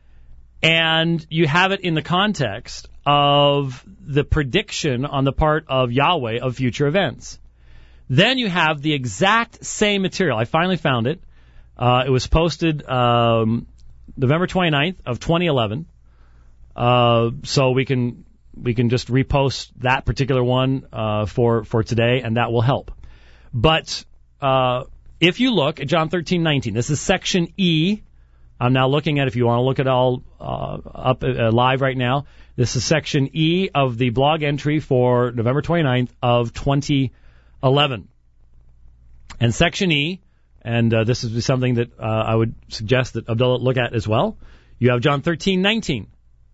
S10: and you have it in the context of the prediction on the part of Yahweh of future events. Then you have the exact same material. I finally found it. Uh, it was posted um, November twenty-ninth of twenty eleven. Uh, so we can we can just repost that particular one uh, for for today, and that will help. But uh, if you look at John thirteen nineteen, this is section E. I'm now looking at, if you want to look at it all uh, up uh, live right now, this is section E of the blog entry for November twenty-ninth of twenty eleven. And section E, and uh, this is something that uh, I would suggest that Abdullah look at as well. You have John thirteen nineteen.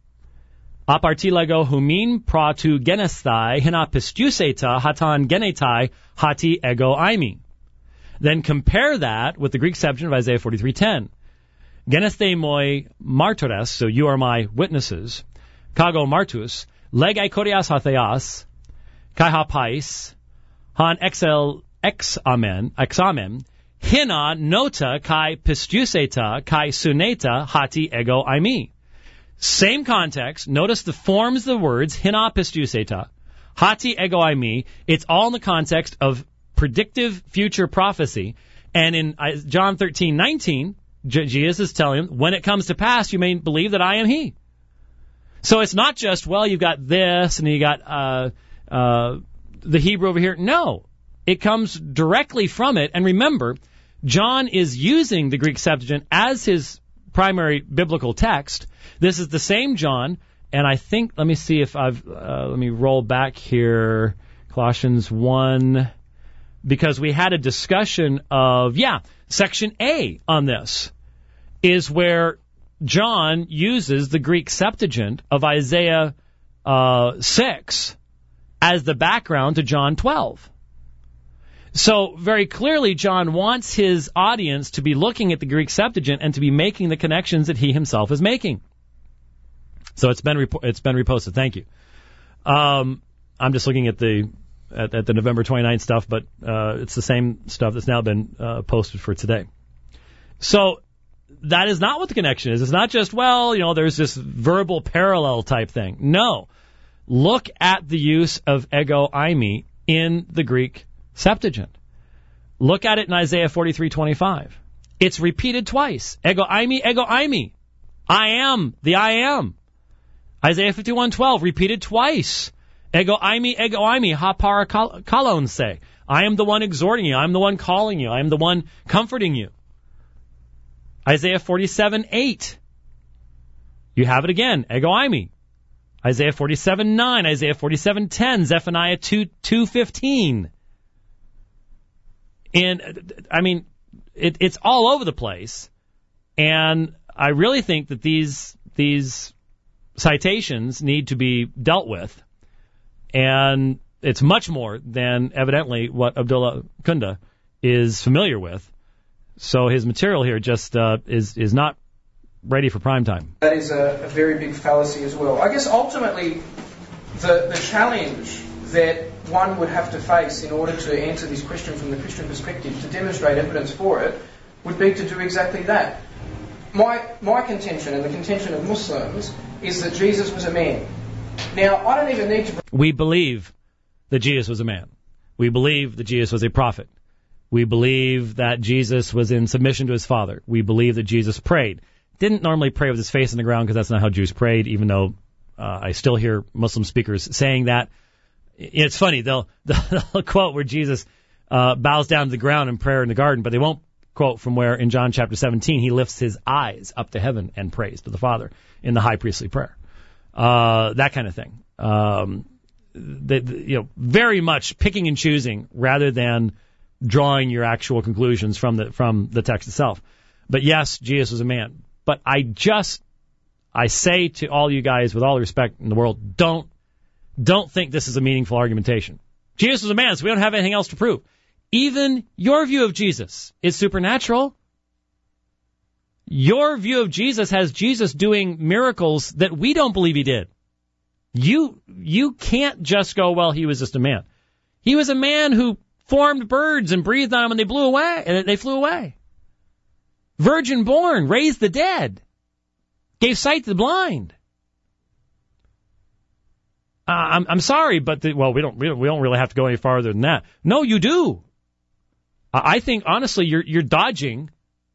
S10: Apartilego humin pratu genesthai hina pistiuseta hatan genetai hati ego eimi. Then compare that with the Greek Septuagint of Isaiah forty-three ten. Genesthe moi martores, so you are my witnesses. Kago martus, legai korias hatheas, kai hapais, han exel ex amen, ex amen, hina nota kai pistiuseta kai suneta hati ego eimi. Same context. Notice the forms of the words, hina pistiuseta, hati ego eimi. It's all in the context of predictive future prophecy. And in John thirteen nineteen, Jesus is telling him, when it comes to pass, you may believe that I am he. So it's not just, well, you've got this and you got uh, uh, the Hebrew over here. No, it comes directly from it. And remember, John is using the Greek Septuagint as his primary biblical text. This is the same John, and I think, let me see if I've, uh, let me roll back here, Colossians one, because we had a discussion of, yeah, section A on this is where John uses the Greek Septuagint of Isaiah uh, six as the background to John twelve. So very clearly, John wants his audience to be looking at the Greek Septuagint and to be making the connections that he himself is making. So it's been repo- it's been reposted. Thank you. Um, I'm just looking at the at, at the November twenty-ninth stuff, but uh, it's the same stuff that's now been uh, posted for today. So that is not what the connection is. It's not just, well, you know, there's this verbal parallel type thing. No. Look at the use of ego eimi in the Greek Septuagint. Look at it in Isaiah forty-three twenty-five. It's repeated twice. Ego eimi, ego eimi. I am, the I am. Isaiah fifty-one twelve, repeated twice. Ego eimi, ego eimi, ha para kalon say. I am the one exhorting you. I am the one calling you. I am the one comforting you. Isaiah forty-seven eight. You have it again. Ego eimi. Isaiah forty-seven nine, Isaiah forty-seven ten, Zephaniah two fifteen. And, I mean, it, it's all over the place. And I really think that these these citations need to be dealt with. And it's much more than, evidently, what Abdullah Kunda is familiar with. So his material here just uh, is, is not ready for prime time.
S2: That is a, a very big fallacy as well. I guess ultimately the, the challenge that one would have to face in order to answer this question from the Christian perspective, to demonstrate evidence for it, would be to do exactly that. My, my contention and the contention of Muslims is that Jesus was a man. Now, I don't even need to...
S10: We believe that Jesus was a man. We believe that Jesus was a prophet. We believe that Jesus was in submission to his Father. We believe that Jesus prayed. Didn't normally pray with his face in the ground because that's not how Jews prayed, even though uh, I still hear Muslim speakers saying that. It's funny, they'll, they'll quote where Jesus uh, bows down to the ground in prayer in the garden, but they won't quote from where in John chapter seventeen he lifts his eyes up to heaven and prays to the Father in the high priestly prayer. Uh, that kind of thing. Um, the, the, you know, very much picking and choosing rather than drawing your actual conclusions from the from the text itself. But yes, Jesus was a man. But I just, I say to all you guys, with all the respect in the world, don't, don't think this is a meaningful argumentation. Jesus was a man, so we don't have anything else to prove. Even your view of Jesus is supernatural. Your view of Jesus has Jesus doing miracles that we don't believe he did. You, you can't just go, well, he was just a man. He was a man who formed birds and breathed on them and they blew away, and they flew away. Virgin born, raised the dead, gave sight to the blind. Uh, I'm, I'm sorry, but the, well, we don't, we don't, we don't really have to go any farther than that. No, you do. I think honestly, you're, you're dodging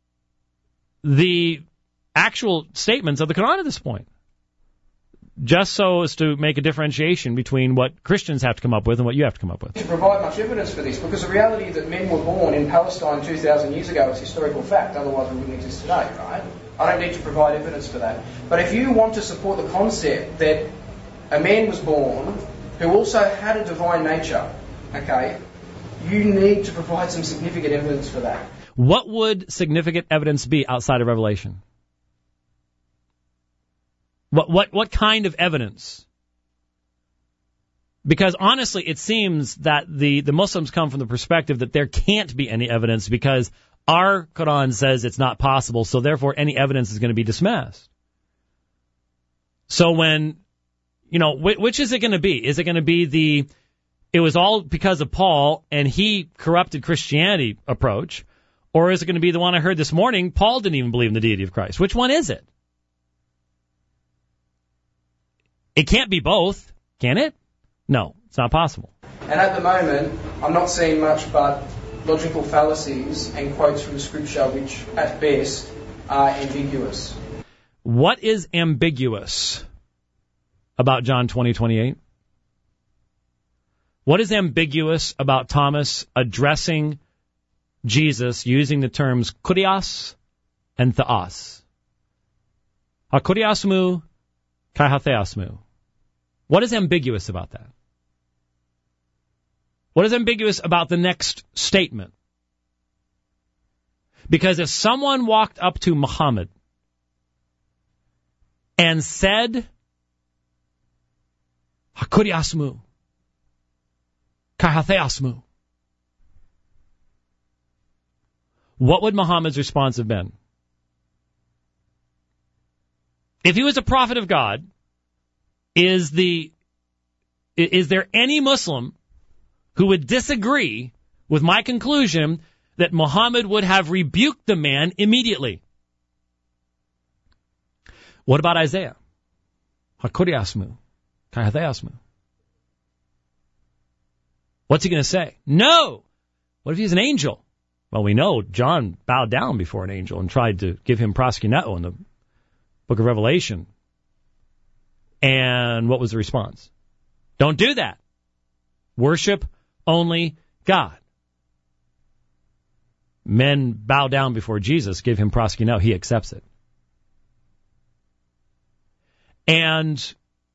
S10: the actual statements of the Quran at this point, just so as to make a differentiation between what Christians have to come up with and what you have to come up with.
S2: To provide much evidence for this, because the reality that men were born in Palestine two thousand years ago is historical fact, otherwise we wouldn't exist today, right? I don't need to provide evidence for that. But if you want to support the concept that a man was born who also had a divine nature, okay, you need to provide some significant evidence for that.
S10: What would significant evidence be outside of Revelation? What what what kind of evidence? Because honestly, it seems that the, the Muslims come from the perspective that there can't be any evidence because our Quran says it's not possible, so therefore any evidence is going to be dismissed. So when, you know, which is it going to be? Is it going to be the, it was all because of Paul and he corrupted Christianity approach? Or is it going to be the one I heard this morning, Paul didn't even believe in the deity of Christ? Which one is it? It can't be both, can it? No, it's not possible.
S2: And at the moment, I'm not seeing much but logical fallacies and quotes from Scripture which, at best, are ambiguous.
S10: What is ambiguous about John twenty twenty-eight? What is ambiguous about Thomas addressing Jesus using the terms kurios and theos? Ha kuriosmu, kai ha theosmu. What is ambiguous about that? What is ambiguous about the next statement? Because if someone walked up to Muhammad and said, ha kuriosmu, kai ha theosmu, what would Muhammad's response have been? If he was a prophet of God, is the is there any Muslim who would disagree with my conclusion that Muhammad would have rebuked the man immediately? What about Isaiah? Hakuriasmu, kayatheasmu. What's he going to say? No! What if he's an angel? Well, we know John bowed down before an angel and tried to give him proskuneo in the book of Revelation. And what was the response? Don't do that. Worship only God. Men bow down before Jesus, give him proskuneo, he accepts it. And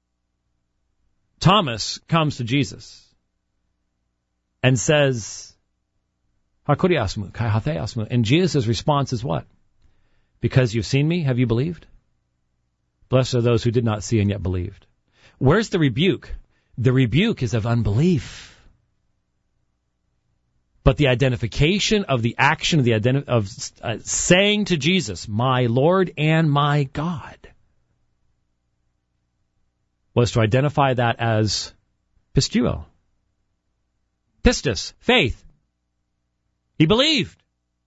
S10: Thomas comes to Jesus and says, Hakuriasmu, kai hatheasmu. And Jesus' response is what? Because you've seen me, have you believed? Blessed are those who did not see and yet believed. Where's the rebuke? The rebuke is of unbelief. But the identification of the action of the identi- of uh, saying to Jesus, my Lord and my God, was to identify that as pistuo. Pistis, faith. He believed.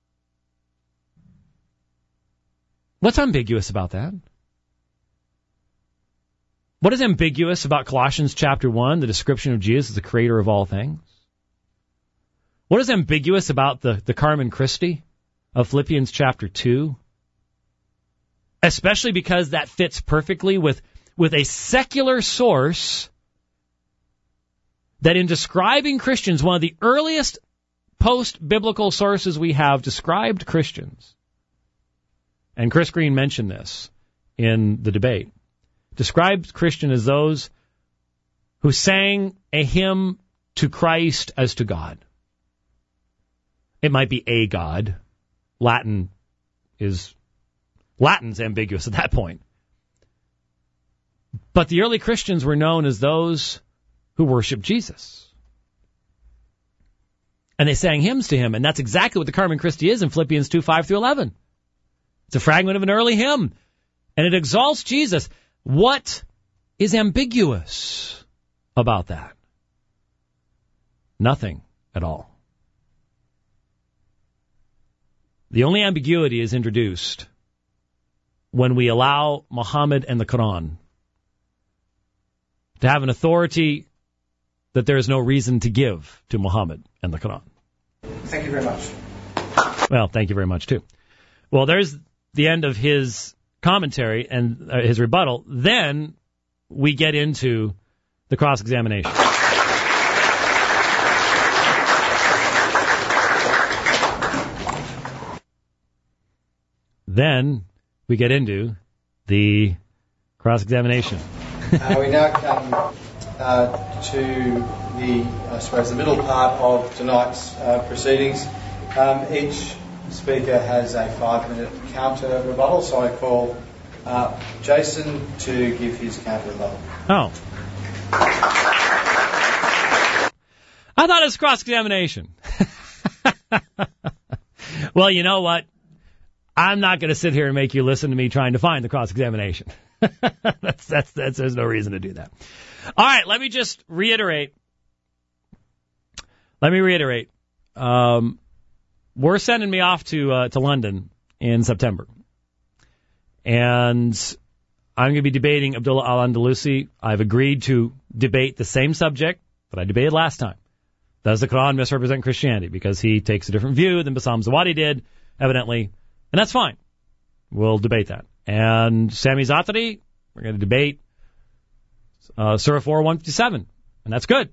S10: What's ambiguous about that? What is ambiguous about Colossians chapter one, the description of Jesus as the creator of all things? What is ambiguous about the, the Carmen Christi of Philippians chapter two? Especially because that fits perfectly with, with a secular source that in describing Christians, one of the earliest post-biblical sources we have described Christians, and Chris Green mentioned this in the debate, described Christian as those who sang a hymn to Christ as to God. It might be a God. Latin is Latin's ambiguous at that point. But the early Christians were known as those who worshiped Jesus. And they sang hymns to him, and that's exactly what the Carmen Christi is in Philippians two, five through eleven. It's a fragment of an early hymn, and it exalts Jesus. What is ambiguous about that? Nothing at all. The only ambiguity is introduced when we allow Muhammad and the Quran to have an authority that there is no reason to give to Muhammad and the Quran.
S2: Thank you very much.
S10: Well, thank you very much, too. Well, there's the end of his commentary and uh, his rebuttal. Then we get into the cross-examination. Then we get into the cross-examination.
S5: uh, we now come uh, to the, I suppose, the middle part of tonight's uh, proceedings. Um, each speaker has a five-minute counter rebuttal, so I call uh, Jason to give his counter rebuttal.
S10: Oh. I thought it was cross-examination. Well, you know what? I'm not going to sit here and make you listen to me trying to find the cross-examination. that's, that's, that's, there's no reason to do that. All right, let me just reiterate. Let me reiterate. Um, we're sending me off to uh, to London in September. And I'm going to be debating Abdullah al-Andalusi. I've agreed to debate the same subject that I debated last time. Does the Quran misrepresent Christianity? Because he takes a different view than Bassam Zawadi did, evidently. And that's fine. We'll debate that. And Sami Zaatari, we're going to debate uh, Surah four, one fifty-seven. And that's good.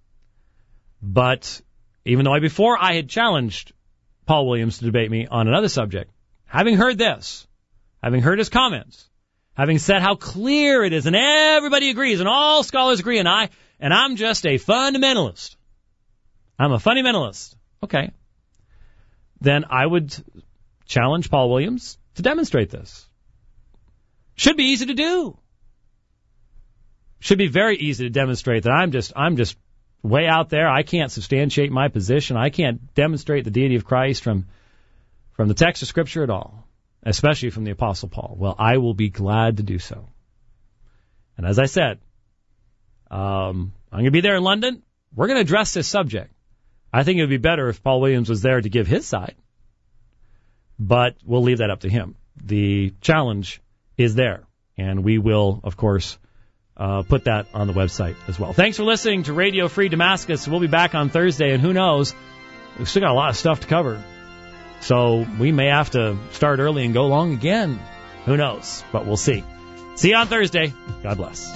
S10: But even though I, before I had challenged Paul Williams to debate me on another subject, having heard this, having heard his comments, having said how clear it is, and everybody agrees, and all scholars agree, and I, and I'm just a fundamentalist. I'm a fundamentalist. Okay. Then I would challenge Paul Williams to demonstrate this. Should be easy to do. Should be very easy to demonstrate that I'm just, I'm just way out there. I can't substantiate my position. I can't demonstrate the deity of Christ from, from the text of Scripture at all, especially from the Apostle Paul. Well, I will be glad to do so. And as I said, um, I'm going to be there in London. We're going to address this subject. I think it would be better if Paul Williams was there to give his side. But we'll leave that up to him. The challenge is there. And we will, of course, uh, put that on the website as well. Thanks for listening to Radio Free Damascus. We'll be back on Thursday. And who knows, we've still got a lot of stuff to cover. So we may have to start early and go long again. Who knows? But we'll see. See you on Thursday. God bless.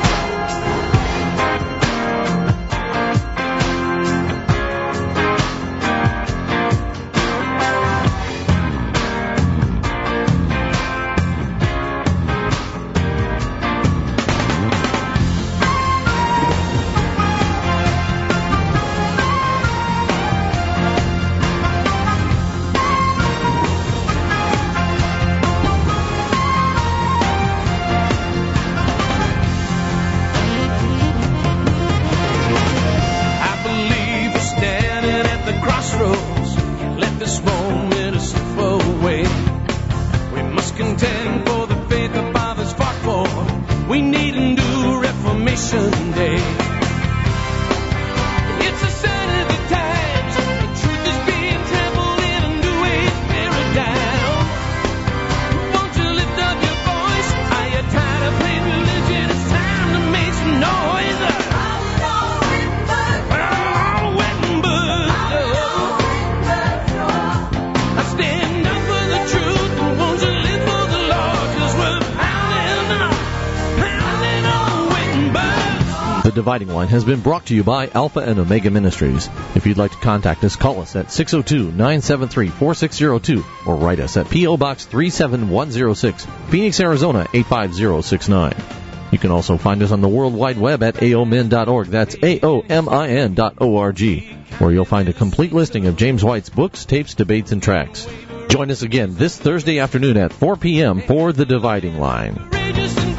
S12: Dividing Line has been brought to you by Alpha and Omega Ministries. If you'd like to contact us, call us at six oh two, nine seven three, four six oh two or write us at P O. Box three seven one oh six, Phoenix, Arizona eight five zero six nine. You can also find us on the World Wide Web at A O M I N dot org. That's A O M I N dot O R G, where you'll find a complete listing of James White's books, tapes, debates, and tracks. Join us again this Thursday afternoon at four p.m. for The Dividing Line.